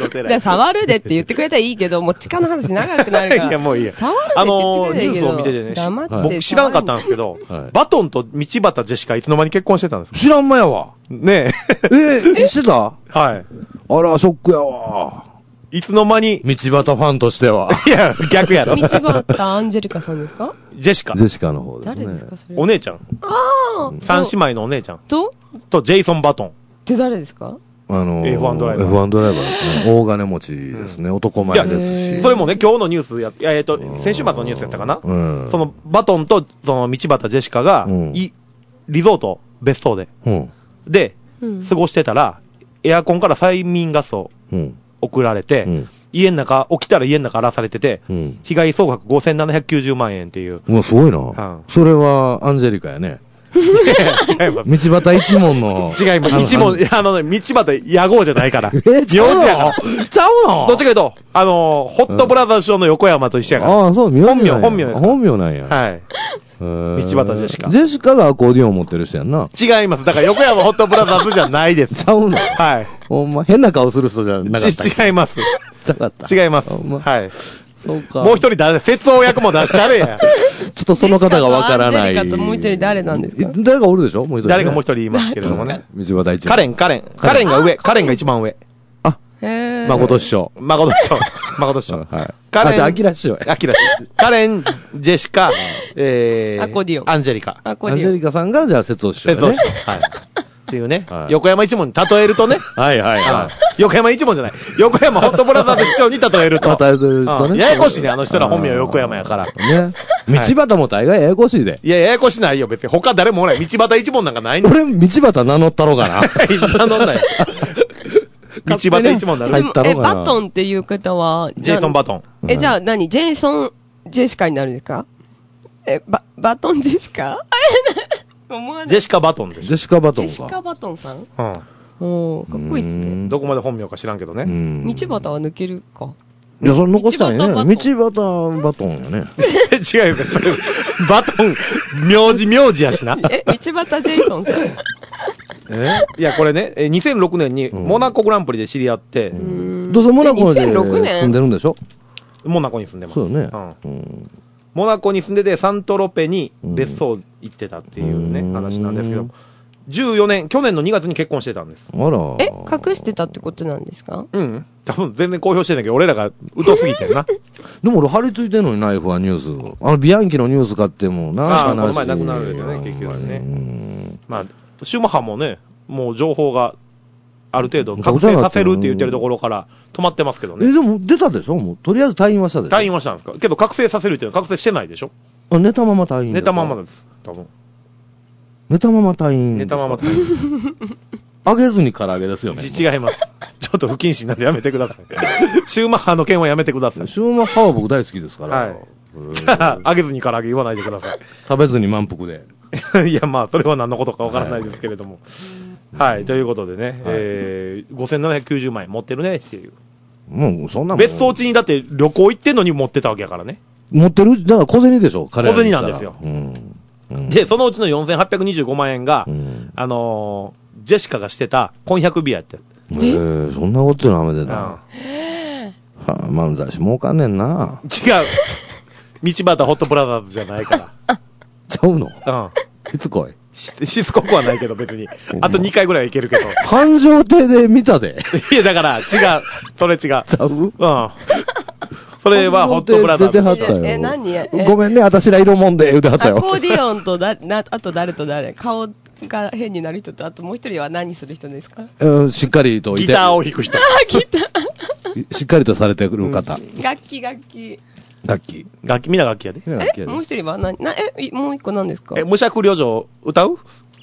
うてない。 触るでって言ってくれたらいいけど、もう地下の話長くなるから。 いや、もういいや。 触るでって言ってくれたらいいけど。 あのー、ニュースを見ててね、 黙って僕知らんかったんですけど、はい、バトンと道端ジェシカいつの間に結婚してたんですか？ 知らんまやわ。 ねえ。え、してた？ はい。あら、ショックやわ。 いつの間に。 道端ファンとしては。 いや、逆やろ。 道端アンジェリカさんですか？ ジェシカ。 ジェシカの方ですね。 誰ですかそれ？ お姉ちゃん。 ああ。 三姉妹のお姉ちゃん。 とと、ジェイソン・バトン。 って誰ですか？ あのー、 エフワン ドライバー。 エフワン ドライバーですね。大金持ちですね。うん、男前ですし。 それもね、今日のニュースや、えっと、先週末のニュースやったかな、うん、その、バトンと、その、道端ジェシカが、うん、い、リゾート、別荘で、うん、で、うん、過ごしてたら、エアコンから催眠ガスを送られて、うん、家の中、起きたら家の中荒らされてて、うん、被害総額ごせんななひゃくきゅうじゅうまんえんっていう。 うわ、すごいな。うん、それは、アンジェリカやね。 いや違います。 道端一門の。 違います。一門、あのね、道端野号じゃないから。 えー、ちゃうの？ 名字やから。 ちゃうの？ どっちかというと、あの、ホットブラザーズ賞の横山と一緒やから。 ああ、そう、 本名、本名や。 本名なんや。 はい。道端ジェシカ。 ジェシカがアコーディオン持ってる人やんな。 違います。だから横山ホットブラザーズじゃないです。 ちゃうの？ はい。 ほんま、変な顔する人じゃなかった。 違います。 ちゃかった。 違います。はい。 そうか。 もう一人誰、節夫役も出してあれや。 ちょっとその方がわからない。 誰かともう一人誰なんですか？ 誰がおるでしょもう一人、ね。 誰がもう一人いますけれどもね。 道端一。 カレン、カレン。カレンが上。カレンが一番上。 あ、へー。誠師匠。 誠師匠。誠師匠。 はい。カレン。あ、じゃあ、アキラ師匠。 アキラ師匠。カレン、ジェシカ、えー、アコディオン。 アンジェリカ。 アンジェリカさんが、じゃあ、節夫師匠、ね。 節夫師匠。はい。っていうね、はい、横山一門に例えるとね。 はいはいはい。 横山一門じゃない。横山ホットブラザーズ師匠に例えると。 例えるとね。 ややこしいね、あの人ら本名横山やから。 ね。道端も大概ややこしいで。 いや、ややこしないよ、別に。他誰もおらない。道端一門なんかないんだ。 俺、道端名乗ったろうかな。 名乗んない。道端一門なの。 入ったろうかな。 え、バトンっていう方は、 ジェイソン・バトン。 え、じゃあ何ジェイソン・ジェシカになるんですか？え、バ、バトン・ジェシカ？ ジェシカ・バトンです。 ジェシカ・バトンか。 ジェシカ・バトンさん？うん。 おー、かっこいいっすね。 どこまで本名か知らんけどね。 道端は抜けるか。 いや、それ残したいね。道端バトンやね。 違うよ、それ。バトン、名字名字やしな。 え、道端ジェイソンさん。 えいや、これね、にせんろくねんにモナコグランプリで知り合って、 どうせモナコで住んでるんでしょ？ モナコに住んでます。 そうね。 うん。モナコに住んでて、サントロペに別荘行ってたっていうね、話なんですけど、じゅうよねん、去年のにがつに結婚してたんです。 あら。 え、隠してたってことなんですか？ うん。多分全然公表してないけど、俺らが疎すぎてるな。 でも俺張り付いてんのにナイフはニュース。あの、ビアンキのニュース買ってもな、 ああ、この前亡くなるよね、結局ね。まあ、シューマッハもね、もう情報がある程度覚醒させるって言ってるところから止まってますけどね。 え、でも出たでしょもう、とりあえず退院はしたでしょ？ 退院はしたんですか？けど覚醒させるっていうのは覚醒してないでしょ？ あ、寝たまま退院。 寝たままです、多分。 寝たまま退院。 寝たまま退院。 揚げずに唐揚げですよね。 違います。ちょっと不謹慎なんでやめてください。シューマッハの件はやめてください。 シューマッハは僕大好きですから。 はい。揚げずに唐揚げ言わないでください。 食べずに満腹で。 いや、まあ、それは何のことかわからないですけれども。はい、はい、ということでね、はい、えー、ごせんななひゃくきゅうじゅうまんえん持ってるねっていう。 もう、そんなもん。 別荘地にだって旅行行ってんのに持ってたわけやからね。 持ってる？だから小銭でしょ？ 小銭なんですよ。うんうん、で、そのうちのよんせんはっぴゃくにじゅうごまんえんが、うん、あのー、ジェシカがしてた婚約日やって。 えー、そんなことなめてた。うん、はあ、漫才師儲かんねんな。 違う。道端ホットブラザーズじゃないから。 ちゃうの？ うん。 しつこい。 し, しつこくはないけど別に。あとにかいぐらいはいけるけど。 繁盛亭で見たで。 いや、だから、違う。それ違う。ちゃう？ うん。それはホットブラザーズ。 出てはったよ。 え、何えごめんね、私ら色もんで言うてはったよ。 アコーディオンとだ、な、あと誰と誰顔が変になる人と、あともう一人は何する人ですか？ うん、しっかりとギターを弾く人。 あ、ギター。しっかりとされてくる方。うん、 楽器、楽器。 楽器。 楽器、みんな楽器やで。 え、もう一人は何、な、え、もう一個何ですか？ え、無尺旅情歌う？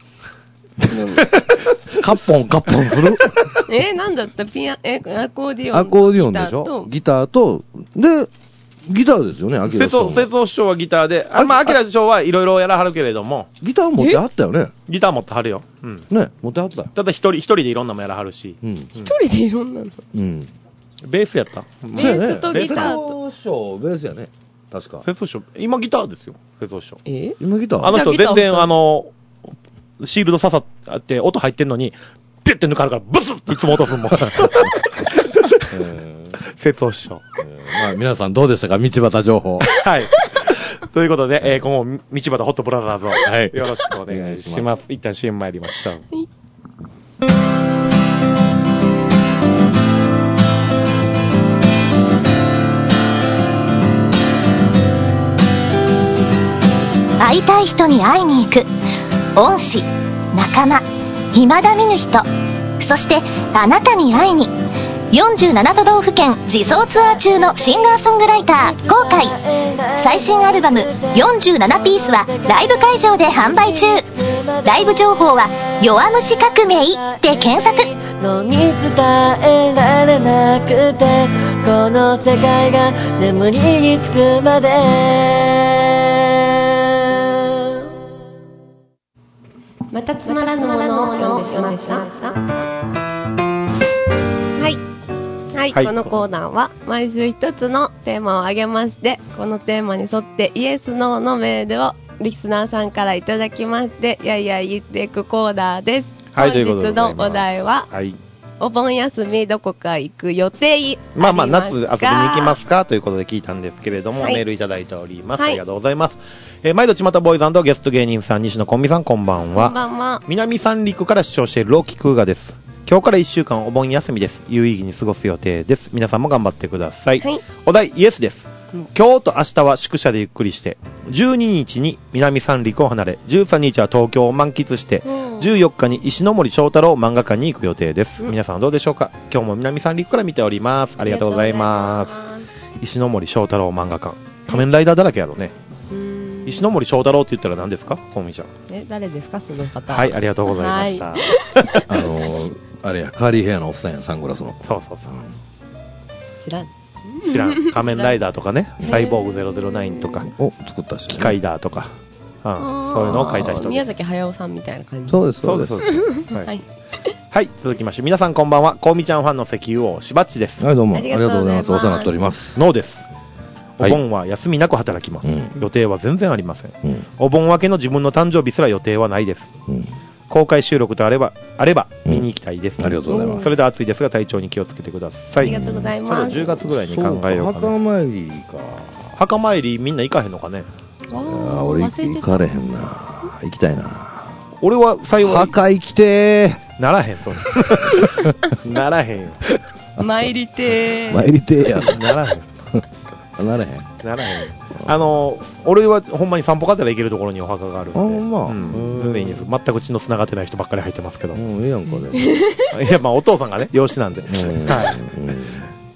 カッポン、カッポンする？ え、なんだったピア、え、アコーディオン。 アコーディオンでしょ？ギターと、で、ギターですよね、アキラ師匠。 節夫師匠はギターで、あ、まあ、アキラ師匠はいろいろやらはるけれども。 ギター持ってはったよね。 ギター持ってはるよ。うん。 ね、持ってはった。 ただ一人、一人でいろんなもやらはるし。 うん。一人でいろんなの。 うん。 ベースやった？ ベースとギターと。節夫師匠、ベースやね。確か。 節夫師匠、今ギターですよ、節夫師匠。 え？ 今ギター？ あの人全然あの、シールド刺さって音入ってんのに、ピュッて抜かるからブスっていつも落とすもん。 節夫師匠。 まあ皆さんどうでしたか、道端情報。 はい。ということで、えー、今後も道端ホットブラザーズを、はい、よろしくお願いします。一旦 シーエム 参りましょう。 会いたい人に会いに行く恩師、仲間、未だ見ぬ人、そしてあなたに会いによんじゅうなな都道府県自走ツアー中のシンガーソングライター後悔。最新アルバムよんじゅうななピースはライブ会場で販売中。ライブ情報は弱虫革命で検索。のに伝えられなくてこの世界が眠りにつくまで。 またつまらぬものを読んでしまった。はい。はい、はい、このコーナーは毎週一つのテーマを挙げまして、このテーマに沿ってイエス・ノーのメールをリスナーさんからいただきまして、やいやい言っていくコーナーです。はい、本日のお題は、はい、お盆休みどこか行く予定まあまあ夏遊びに行きますかということで聞いたんですけれども、はい、メールいただいております、はい、ありがとうございます。えー、毎度ちまたボーイズ&ゲスト芸人さん西野コンビさん、こんばんは。 こんばんは。 南三陸から出張しているローキクーガです。今日からいっしゅうかんお盆休みです。有意義に過ごす予定です。皆さんも頑張ってください。はい、お題イエスです。うん、今日と明日は宿舎でゆっくりしてじゅうににちに南三陸を離れじゅうさんにちは東京を満喫して、うん、じゅうよっかに石ノ森章太郎漫画館に行く予定です。うん、皆さんはどうでしょうか。今日も南三陸から見ております。ありがとうございます。石ノ森章太郎漫画館、仮面ライダーだらけやろね。石ノ森章太郎って言ったら何ですか、コンビちゃん。 え、誰ですかその方。 はい、ありがとうございました。はい、 あのー、あれや、カーリーヘアのおっさんや、サングラスの。 そうそうそう。 知らん。 知らん。仮面ライダーとかね、サイボーグゼロゼロナインとか、 お、作ったし、ね、 機械だとか、うん、そういうのを書いた人です。 宮崎駿さんみたいな感じ。 そうです、そうです。 そうです。はい。はい、続きまして、皆さんこんばんは。コウミちゃんファンの石油王、しばっちです。 はい、どうも。ありがとうございます。お世話になっております。 ノーです。お盆は休みなく働きます、うん、予定は全然ありません、うん、お盆明けの自分の誕生日すら予定はないです、うん、公開収録とあればあれば見に行きたいです、うん、 ありがとうございます。 それでは暑いですが体調に気をつけてください。 ありがとうございます。 ちょっとじゅうがつぐらいに考えようかな。 墓参りか。 墓参りみんな行かへんのかね。 あ俺行かれへんな。行きたいな。 俺は幸い墓行きてーならへん。そうならへんよ。 参りてー参りてーやならへんならへん。 ならへん。あの、俺はほんまに散歩がてら行けるところにお墓があるんで。あ、まあ。うん。全然いいです。全く血の繋がってない人ばっかり入ってますけど。 うん、ええやんかね。 いや、まあお父さんがね、養子なんで。はい。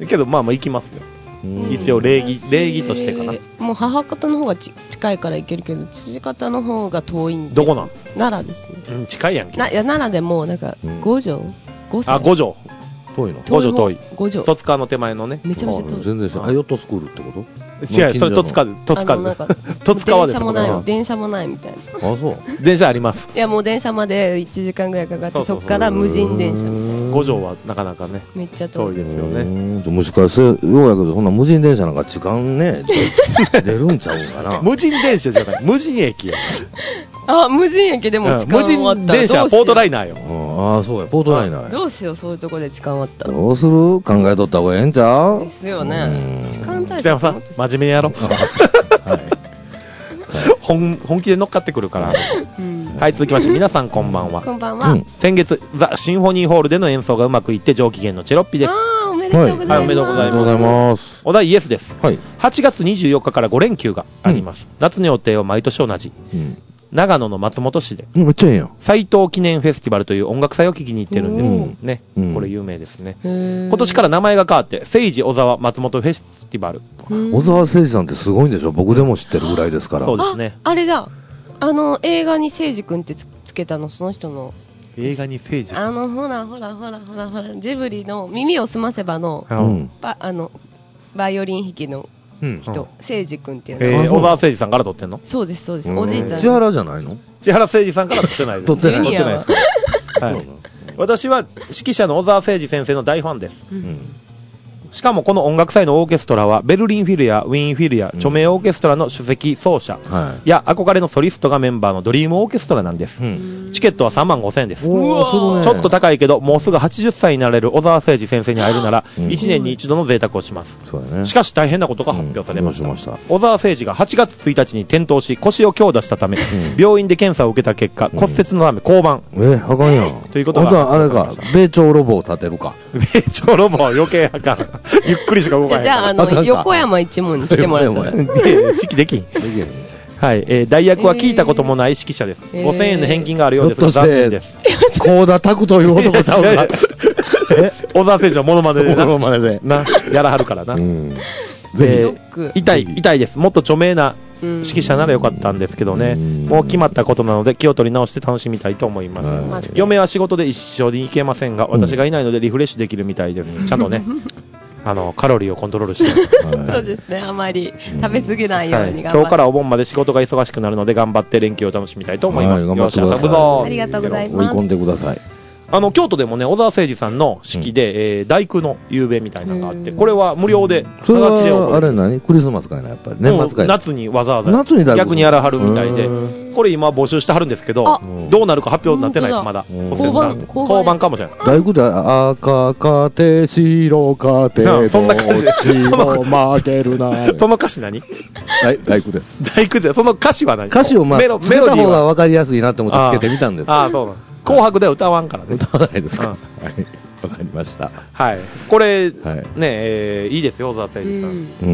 けど、まあまあ行きますよ。一応礼儀、礼儀としてかな。 もう母方の方がち近いから行けるけど、父方の方が遠いんで。 どこなん？ 奈良ですね。 うん、近いやんけ。 な、いや、奈良でもなんか、五条？五あ、五条。 遠いの？ 五条遠い。 五条。 戸塚の手前のね。 めちゃめちゃ遠い。 全然あ、ヨットスクールってこと？ 違う、それ戸塚で、戸塚で。戸塚はですね。 電車もない、電車もないみたいな。 あ、そう。 電車あります。 いや、もう電車までいちじかんぐらいかかって、そこから無人電車みたいな。 五条はなかなかね。 めっちゃ遠いですよね。 蒸し返せようやけど、そんな無人電車なんか時間ね、出るんちゃうんかな。 無人電車じゃない、無人駅や。 あ、無人駅でも時間終わったら無人電車はポートライナーよ。 ああ、そうや、ポートライナーや。 どうしよう、そういうとこで時間終わったら。 どうする？考えとった方がええんちゃう？ ですよね。時間帯北山さん、真面目にやろ。はい。本本気で乗っかってくるから。はい、続きまして、皆さんこんばんは。 こんばんは。 先月、ザ・シンフォニーホールでの演奏がうまくいって上機嫌のチェロッピです。 ああ、おめでとうございます。はい、 おめでとうございます。お題イエスです。はい。はちがつにじゅうよっかからご連休があります。夏の予定は毎年同じ。長野の松本市で、 めっちゃええやん。 斉藤記念フェスティバルという音楽祭を聞きに行ってるんですね。これ有名ですね。今年から名前が変わって、聖司小沢松本フェスティバル。 小沢誠司さんってすごいんでしょ？僕でも知ってるぐらいですから。 そうですね。 あれだ。あの、映画に聖司君ってつ, つけたの、その人の。 映画に聖司君。 あの、ほらほらほらほらほら、ジブリの耳をすませばの、うん、あの、バイオリン弾きの。人、聖司君っていうの、 えー、小沢誠司さんから撮ってんの？ そうですそうです。おじいちゃん。 千原じゃないの？ 千原誠司さんから撮ってないです。 撮ってない。撮ってないです。 はい。私は指揮者の小沢誠司先生の大ファンです。うん、 しかもこの音楽祭のオーケストラはベルリンフィルやウィーンフィルや著名オーケストラの首席奏者や憧れのソリストがメンバーのドリームオーケストラなんです、うん、チケットはさんまんごせんえんです。うわー、ちょっと高いけどもうすぐはちじゅっさいになれる小沢誠二先生に会えるならいちねんに一度の贅沢をします、うん、しかし大変なことが発表されました、うん、小沢誠二がはちがつついたちに転倒し腰を強打したため、うん、病院で検査を受けた結果骨折のため降板、 うん、えあかんやんということがあれか米朝ロボを立てるか米朝ロボは余計あかんゆっくりしか動かない。 じゃあ、あの、横山一門に来てもらったら。 指揮できん。はい、えー、代役は聞いたこともない指揮者です。えー、ごせんえんの返金があるようですが、残念です。 高田拓という男ちゃうか。 え小沢選手はモノマネでな。 モノマネで。 な、やらはるからな。うん、ぜひ、痛い、痛いです。もっと著名な指揮者ならよかったんですけどね。もう決まったことなので気を取り直して楽しみたいと思います。嫁は仕事で一緒に行けませんが、私がいないのでリフレッシュできるみたいです。ちゃんとね。あのカロリーをコントロールしてそうですね、あまり食べ過ぎないように頑張って、 はい、今日からお盆まで仕事が忙しくなるので頑張って連休を楽しみたいと思います。 はい、頑張ってください。 ありがとうございます。 追い込んでください。 あの京都でもね小沢誠二さんの式で、うんえー、大工の夕べみたいなのがあってこれは無料でそれはあれ何クリスマスかいなやっぱり年末かい夏にわざわざ夏に逆にやらはるみたいでこれ今募集してはるんですけどどうなるか発表になってないですまだ交番交番かもしれない大工で赤かて白かてそんな歌詞で負けるなその歌詞何大工です大工でその歌詞は何歌詞をまあつけた方が分かりやすいなって思ってつけてみたんですああそうなの紅白では歌わんからね。 歌わないですか。うん、はい。わかりました。 はい。これ、はい、ねえー、いいですよ、小沢誠二さん。うん。うん。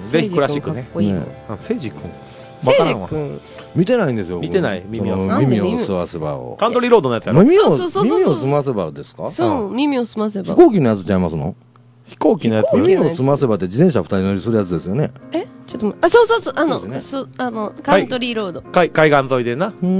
ぜひクラシックね。 かっこいい。 誠治君。 わからんわ。 見てないんですよ。 見てない。耳を耳をすませばを。 カントリーロードのやつやろ。 耳を耳をすませばですか。 そう、耳をすませば。 飛行機のやつちゃいますの？ 飛行機のやつ。 耳をすませばって自転車二人乗りするやつですよね。 え？ちょっとあ、そうそうそう、あの、そあのカントリーロード。 海海岸沿いでな。 うん。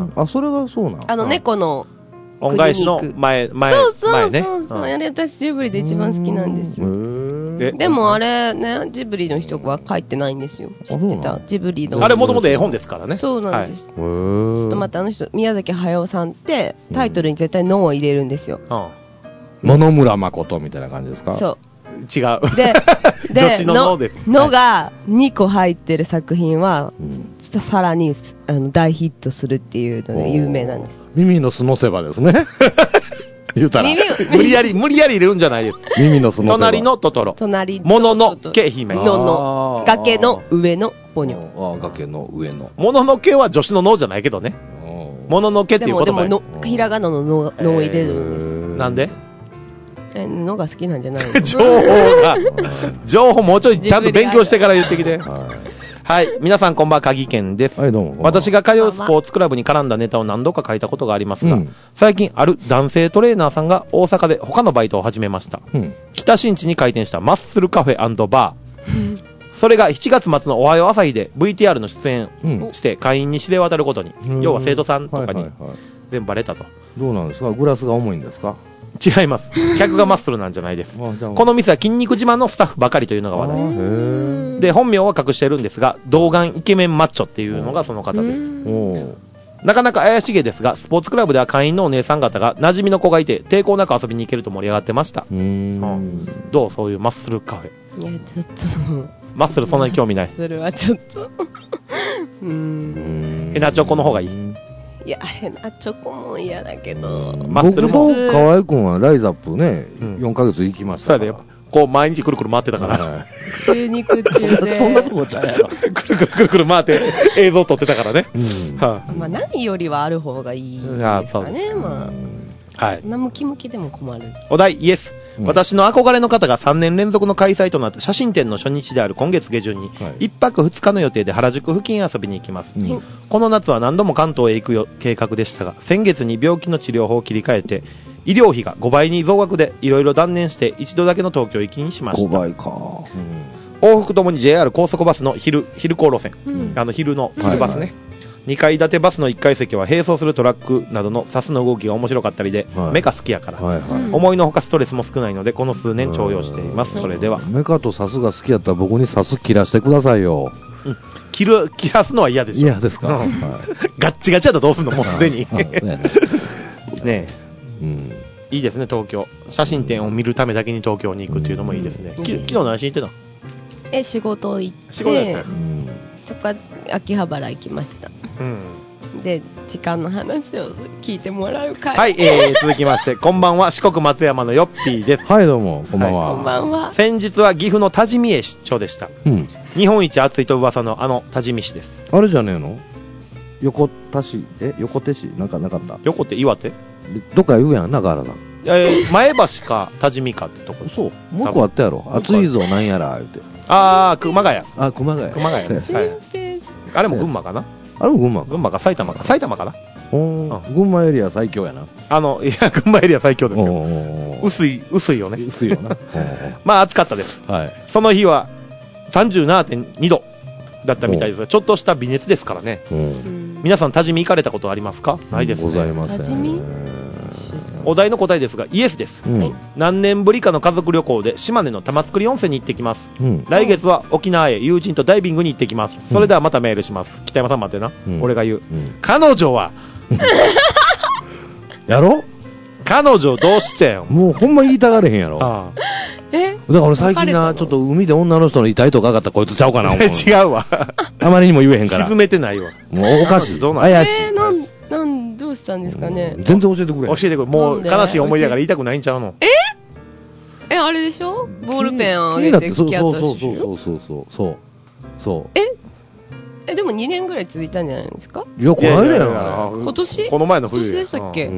あ、それがそうな。 あの猫の。 恩返しの前、前、 そうそう前ね。 そうそう、うん、あれ私ジブリで一番好きなんですよ。でもあれね、ジブリの人は書いてないんですよ。知ってた？ジブリの。 あれもともと絵本ですからね。 そうなんです。はい、ちょっと待って、あの人、宮崎駿さんってタイトルに絶対ノを入れるんですよ。うん。 野々村誠みたいな感じですか？ そう。 違う。 で、で女子のノです。 のがにこ入ってる作品は、うんさらにあの大ヒットするっていうのが有名なんです。 耳のすのせばですね。言うたら無理やり無理やり入れるんじゃないです。 耳のすのせば。 隣のトトロ。 隣もののけ姫。 のの崖の上のポニョ。 ああ崖の上の。 もののけは女子ののじゃないけどね。もののけっていう言葉。 でもでものひらがなのののを入れるんです。 なんで？ えのが好きなんじゃないの？ 情報が情報もうちょいちゃんと勉強してから言ってきて。はい。皆さんこんばんは、鍵健です。 はい、どうも。 私が通うスポーツクラブに絡んだネタを何度か書いたことがありますが、うん、最近ある男性トレーナーさんが大阪で他のバイトを始めました。うん、北新地に開店したマッスルカフェ&バー。それがしちがつ末のおはよう朝日で ブイティーアール の出演して会員に知れ渡ることに、うん、要は生徒さんとかに全部バレたと。 どうなんですか？グラスが重いんですか？ 違います。客がマッスルなんじゃないです。この店は筋肉自慢のスタッフばかりというのが話題で、本名は隠しているんですが、童顔イケメンマッチョっていうのがその方です。なかなか怪しげですが、スポーツクラブでは会員のお姉さん方が馴染みの子がいて抵抗なく遊びに行けると盛り上がってました。うーん、うん、どう？そういうマッスルカフェ。 いやちょっとマッスルそんなに興味ない。 それはちょっとうーんヘナチョコの方がいい。 いや、ヘナチョコも嫌だけど。 僕も河合くんはライザップね、うん、よんかげつ行きましたから。 そうだよ。こう毎日くるくる回ってたから。はい、 中肉中で。 そんなとこちゃうやろ。 くるくるくるくる回って映像撮ってたからね。 うんはあ、まあ何よりはある方がいいですかね。まあ。はい。そんなムキムキでも困る。 お題イエス。うん、私の憧れの方がさんねん連続の開催となった写真展の初日である今月下旬に、はい、いっぱくふつかの予定で原宿付近へ遊びに行きます、うん、この夏は何度も関東へ行くよ計画でしたが先月に病気の治療法を切り替えて医療費がごばいに増額でいろいろ断念して一度だけの東京行きにしました。 ごばいか、うん、 往復ともに ジェイアール 高速バスの昼昼行路線、うん、あの昼の昼バスね、はいはい、にかい建てバスのいっかい席は並走するトラックなどのサスの動きが面白かったりで、はい、メカ好きやから、はいはい、思いのほかストレスも少ないのでこの数年重用しています、はい、それではメカとサスが好きやったら僕にサス切らしてくださいよ、 うん、切る切らすのは嫌でしょ。 嫌ですか、うんはい、 ガッチガチやったらどうすんのもうすでに、はいはい、ねえ、 うん、 いいですね、東京。写真展を見るためだけに東京に行くっていうのもいいですね。うん、き昨日何しに行ってたの？ え、仕事行って。 仕事やった、うん、 とか、秋葉原行きました。うん。で、時間の話を聞いてもらう会。 はい、えー、続きまして、こんばんは、四国松山のヨッピーです。 はい、どうも、こんばんは。 はい、こんばんは。 先日は岐阜の多治見へ出張でした。うん。日本一暑いと噂のあの多治見市です。 あれじゃねえの？横田市、え、横手市なんかなかった？ 横手、岩手？ どっか言うやんな、ガーラさん。 えー、前橋か多治見かってとこ。 そう。もう一個あったやろ。暑いぞ、なんやら、言うて。 あー、熊谷。 あ、熊谷。 熊谷。はい。あれも群馬かな？あれも群馬群馬か埼玉か。埼玉かな？ おー、うん、群馬エリア最強やな。 あの、いや、群馬エリア最強ですよ。薄い、薄いよね。 薄いよな。 まあ、暑かったです。はい。その日は さんじゅうななてんにどだったみたいですが、ちょっとした微熱ですからね。うん、皆さん、多治見行かれたことありますか？ないですね。 ございません。 お題の答えですが、イエスです。うん、何年ぶりかの家族旅行で島根の玉造温泉に行ってきます。うん、来月は沖縄へ友人とダイビングに行ってきます。それではまたメールします。北山さん待ってな。うん、俺が言う。うん、彼女はやろ？ 彼女どうしてん？ もうほんま言いたがれへんやろ。 ああえ？ だから俺最近な、ちょっと海で女の人の遺体とかかったらこいつちゃうかな思う。 違うわ。 あまりにも言えへんから。 沈めてないわ。 もうおかしい。怪しい。 えー、なん、なん、どうしたんですかね。 全然教えてくれ。 教えてくれ。もう悲しい思いだから言いたくないんちゃうの。 え？え、あれでしょ？ボールペンあげて付き合ったし。 そうそうそうそうそうそう。そう。 え？え、でもにねんぐらい続いたんじゃないですか？ いや、この間やな。 今年？ この前の冬。 今年でしたっけ？うん。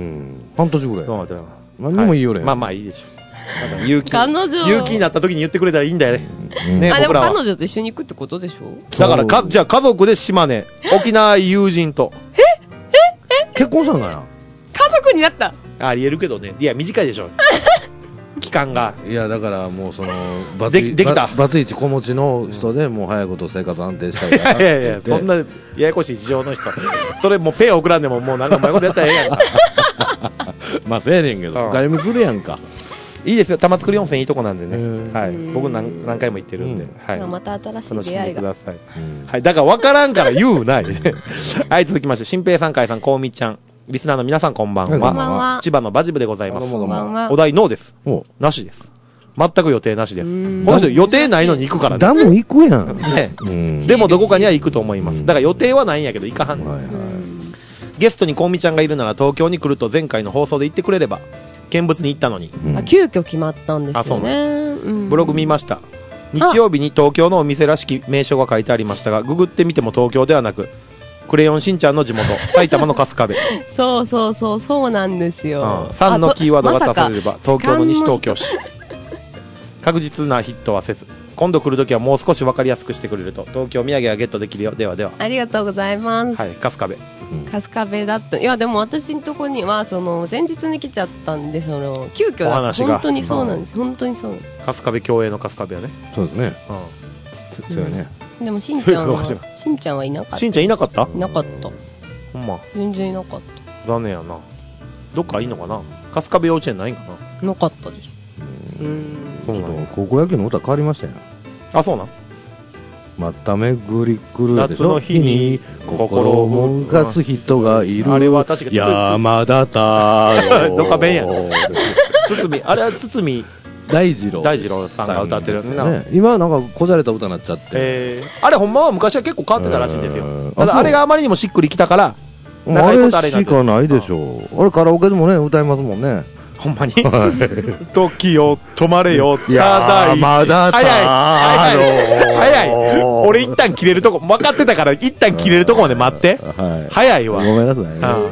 半年ぐらい。何にもいいよね。 まあまあいいでしょ。勇気彼女勇気になった時に言ってくれたらいいんだよね。 うん、ね、あ、でも彼女と一緒に行くってことでしょ？ だからか、じゃあ家族で島根、沖縄友人と。 えええ結婚したんかな？ 家族になった？ ありえるけどね。いや、短いでしょ。期間が。 いや、だからもうその、バツイチ、できた。 バツイチ子持ちの人でもう早いこと生活安定したいから。 いやいや、そんなややこしい事情の人。それもうペイ送らんでももうなんかうまいことやったらええやんか。 まあせやねんけど、深読みするやんか。 いいですよ、玉造温泉いいとこなんでね。はい。僕何何回も行ってるんで。はい。 また新しい出会いが。 楽しんでください。はい。だから分からんから言うない。はい、続きまして、新平さん、海さん、こうみちゃん。リスナーの皆さんこんばんは。 こんばんは。 千葉のバジブでございます。 こんばんは。 お題ノーです。なしです。全く予定なしです。この人予定ないのに行くからね。 ダム行くやん。 ね。でもどこかには行くと思います。だから予定はないんやけど行かはんねん。ゲストにこうみちゃんがいるなら東京に来ると前回の放送で言ってくれれば見物に行ったのに、 うん、あ急遽決まったんですよね。あ、そうね、 うん、ブログ見ました。日曜日に東京のお店らしき名称が書いてありましたがググってみても東京ではなくクレヨンしんちゃんの地元埼玉の春日部そうそうそうそうなんですよ、 うん、さんのキーワードが足されれば東京の西東京市確実なヒットはせず今度来るときはもう少し分かりやすくしてくれると東京土産はゲットできるよ。ではではありがとうございます。 はい、春日部、 うん、春日部だった。いやでも私のとこにはその前日に来ちゃったんでその急遽だった本当にそうなんです、うん、本当にそうなんです。 春日部競泳の春日部はね。 そうですね、うん、そうよね、 うん、でもしんちゃんはしんちゃんはいなかった。 しんちゃんいなかったいなかったほんま全然いなかった。 残念やな。どっかいいのかな。春日部幼稚園ないんかな。なかったです。 うん、そうなん高校野球の歌変わりましたよ。 あ、そうなん。 まためぐり来るでしょ。夏の日に心をもがす人がいる。 あれは確か山田太郎。 どっか弁や。堤、あれは堤大二郎。 大二郎さんが歌ってるね。今なんかこじゃれた歌になっちゃって。 えー、あれほんまは昔は結構変わってたらしいんですよ。ただあれがあまりにもしっくりきたから。 あれしかないでしょう。あれカラオケでもね歌いますもんね。 ほんまに時を止まれよ、ただいまだ早い早い早い俺一旦切れるとこ分かってたから一旦切れるとこまで待って、はい、早いわ。 ごめんなさい、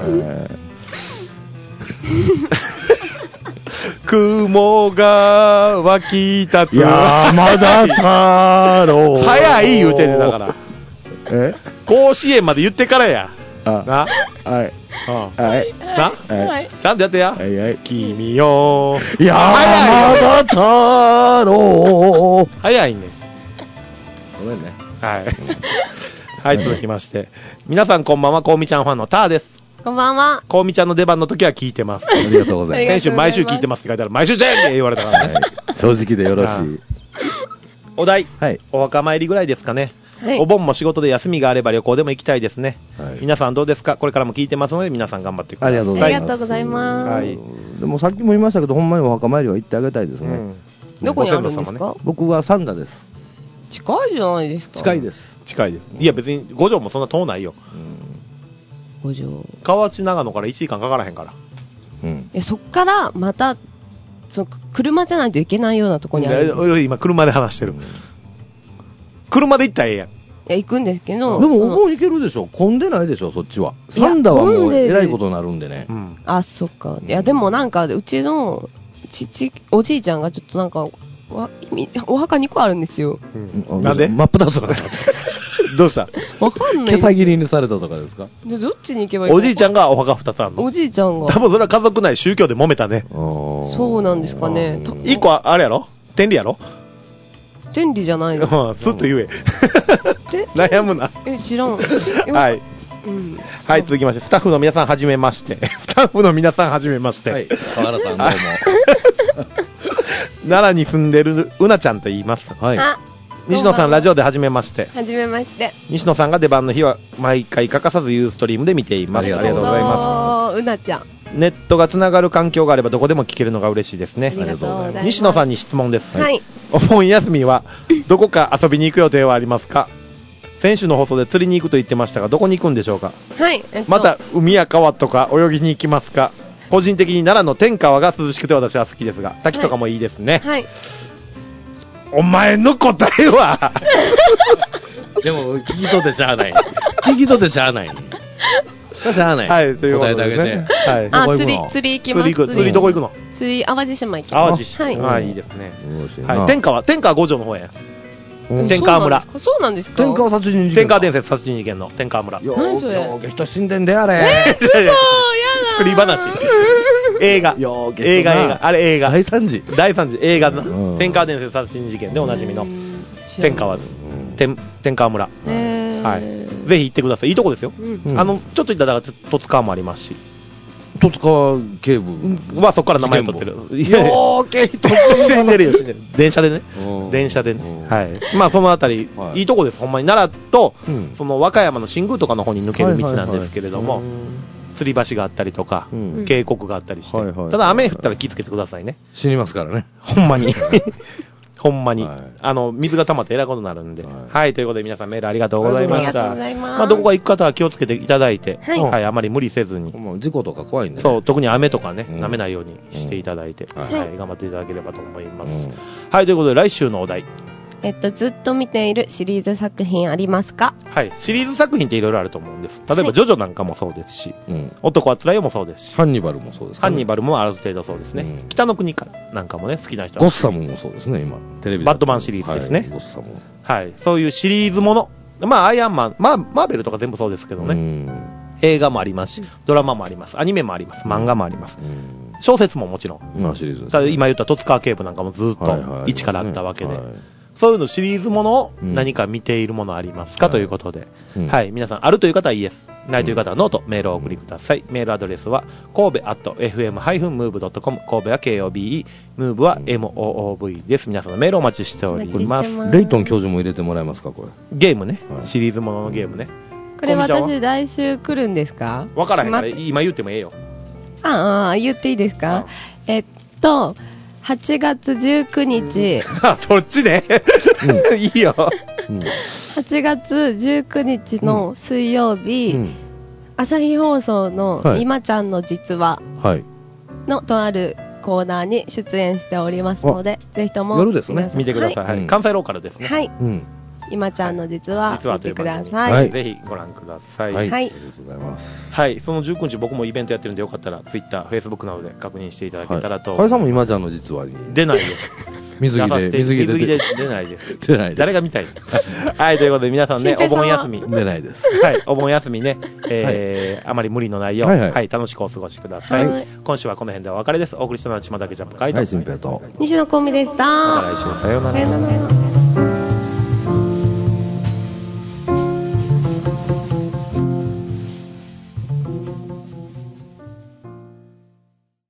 雲が湧き立つ山田太郎早い言うてんねんだからえ甲子園まで言ってからやあなはいはい。 な、はい、ちゃんとやってや。はいはい。君よ。 いやー、山田太郎。 早いね。 ごめんね。 はい。はい、続きまして。皆さんこんばんは、こうみちゃんファンのターです。 こんばんは。 こうみちゃんの出番の時は聞いてます。 ありがとうございます。 先週毎週聞いてますって書いてある。毎週じゃんって言われたからね。 正直でよろしい。 お題。はい。お墓参りぐらいですかね。はい、お盆も仕事で休みがあれば旅行でも行きたいですね、はい、皆さんどうですか。これからも聞いてますので皆さん頑張ってください。 ありがとうございます。 ありがとうございます、はい、 でもさっきも言いましたけど、ほんまにお墓参りは行ってあげたいですね。うん、 どこにあるんですか？ね、 僕は三田です。 近いじゃないですか。 近いです。 近いです。いや別に五条もそんな遠ないよ。 五条。 河内長野からいちじかんかからへんから。 うん。いやそっからまたそ車じゃないといけないようなところにある。 俺今車で話してる。うん、車で行ったらええやん。 いや行くんですけど。 でももう行けるでしょ。混んでないでしょそっちは。三田はもうえらいことになるんでね。 うん、あそっか。いやでもなんかうちの父おじいちゃんがちょっとなんか。お墓にこあるんですよ。 うん、なんで真っ二つなどうしたわかんない。 毛さ切りにされたとかですか？ でどっちに行けばいい？ おじいちゃんがお墓二つあるの？ おじいちゃんが。 多分それは家族内宗教で揉めたね。 そうなんですかね。 一個あれやろ？天理やろ？ 天理じゃないの。 スッと言え。悩むな。 え、知らん。 はい。うん、はい、続きまして、スタッフの皆さんはじめまして。スタッフの皆さんはじめまして。はい、 河原さんどうも。 奈良に住んでるうなちゃんと言います。はい。西野さんラジオではじめまして。 はじめまして。 西野さんが出番の日は毎回欠かさずユーストリームで見ています。ありがとうございます。 うなちゃん。 ネットがつながる環境があればどこでも聞けるのが嬉しいですね。ありがとうございます。西野さんに質問です。はい。お盆休みはどこか遊びに行く予定はありますか？先週の放送で釣りに行くと言ってましたが、どこに行くんでしょうか？ はい。 えっと、また海や川とか泳ぎに行きますか？個人的に奈良の天川が涼しくて私は好きですが、滝とかもいいですね。はい。お前の答えはでも聞き取ってしゃあない。聞き取ってしゃあない。しゃあない。 はい、ということで、ね、 答えてあげて。 はい。あ、釣り、釣り行きます。 釣り、釣りどこ行くの？ 釣り、淡路島行きます。淡路島。はい。ああ、いいですね。はい。天川、天川五条の方や。天川村。 そうなんですか？ 天川殺人事件。 天川伝説殺人事件の天川村。 何それ？ よー人死んでんであれ。 えー、嘘やだ。 作り話。映画。映画映画。あれ映画。 大惨事。 大惨事。映画の。天川伝説殺人事件でおなじみの。天川。天川村。はい。ぜひ行ってください。いいとこですよ。あの、ちょっと行ったら十津川もありますし。 十津川警部はそこから名前を取ってる。 よーけ人死んでるよ、死んでる。電車でね。電車でね。はい。まあそのあたり、いいとこです。ほんまに奈良と、その和歌山の新宮とかの方に抜ける道なんですけれども、吊り橋があったりとか、渓谷があったりして。ただ雨降ったら気をつけてくださいね。 死にますからね。 ほんまに。ほんまに、はい、あの水が溜まってえらいことになるんで、はい、はい、ということで皆さんメールありがとうございました。ありがとうございます。まあどこか行く方は気をつけていただいて、はい、はい、あまり無理せずに、 もう事故とか怖いんで、ね、 そう特に雨とかね、うん、舐めないようにしていただいて、うん、はい、はい、頑張っていただければと思います。うん、はい、ということで来週のお題。 えっと、ずっと見ているシリーズ作品ありますか？ はい。シリーズ作品っていろいろあると思うんです。例えば、はい、ジョジョなんかもそうですし、うん、男はつらいよもそうですし、 ハンニバルもそうですか、 ね、ハンニバルもある程度そうですね。うん、北の国かなんかもね、好きな人は。 ゴッサムもそうですね、今。テレビバットマンシリーズですね。はい、 ゴッサム。 はい。そういうシリーズもの。まあ、アイアンマン、まあ、マーベルとか全部そうですけどね。うん、映画もありますし、ドラマもあります。アニメもあります。漫画もあります。うん、小説ももちろん。 まあ、シリーズですね。 ただ今言った十津川警部なんかもずっと一からあったわけで。はいはいはい、そういうのシリーズものを何か見ているものありますか、うん、ということで、うん、はい、皆さんあるという方はイエス、ないという方はノーとメールをお送りください。メールアドレスは神戸アット エフエムハイフンムーブドットコム、神戸は ケーオービーイー、ムーブは エムオーオーブイ です。皆さんのメールをお待ちしております。 レイトン教授も入れてもらえますか、これ。 ゲームね、はい、シリーズもののゲームね。 これ私来週来るんですか？ わからへんから、今言ってもええよ。 ああ、言っていいですか？えっとはちがつじゅうくにちあ、そっちね、うん、いいよ、 うん、はちがつじゅうくにちの水曜日、うん、朝日放送の今ちゃんの実話のとあるコーナーに出演しておりますので、ぜひとも夜ですね、 見てください、はいはい、関西ローカルですね、 はい、うん、今ちゃんの実話見てください、 はい、ぜひご覧ください。 はい、はい、ありがとうございます。 はい、そのじゅうくにち僕もイベントやってるんでよかったらツイッター、フェイスブックなどで確認していただけたらと。 加谷さんも今ちゃんの実話に出ないです。 水着で水着で出ないです。 出ないです。 誰が見たい？はい、ということで皆さんね、お盆休み出ないです。 はい、お盆休みね、えーはい、あまり無理のないよう、はいはいはい、楽しくお過ごしください。はい、今週はこの辺でお別れです。お送りしたのは島田家ジャンプ会と、 はい、新平と西野コンビでした。 また来週さようなら。 さようなら。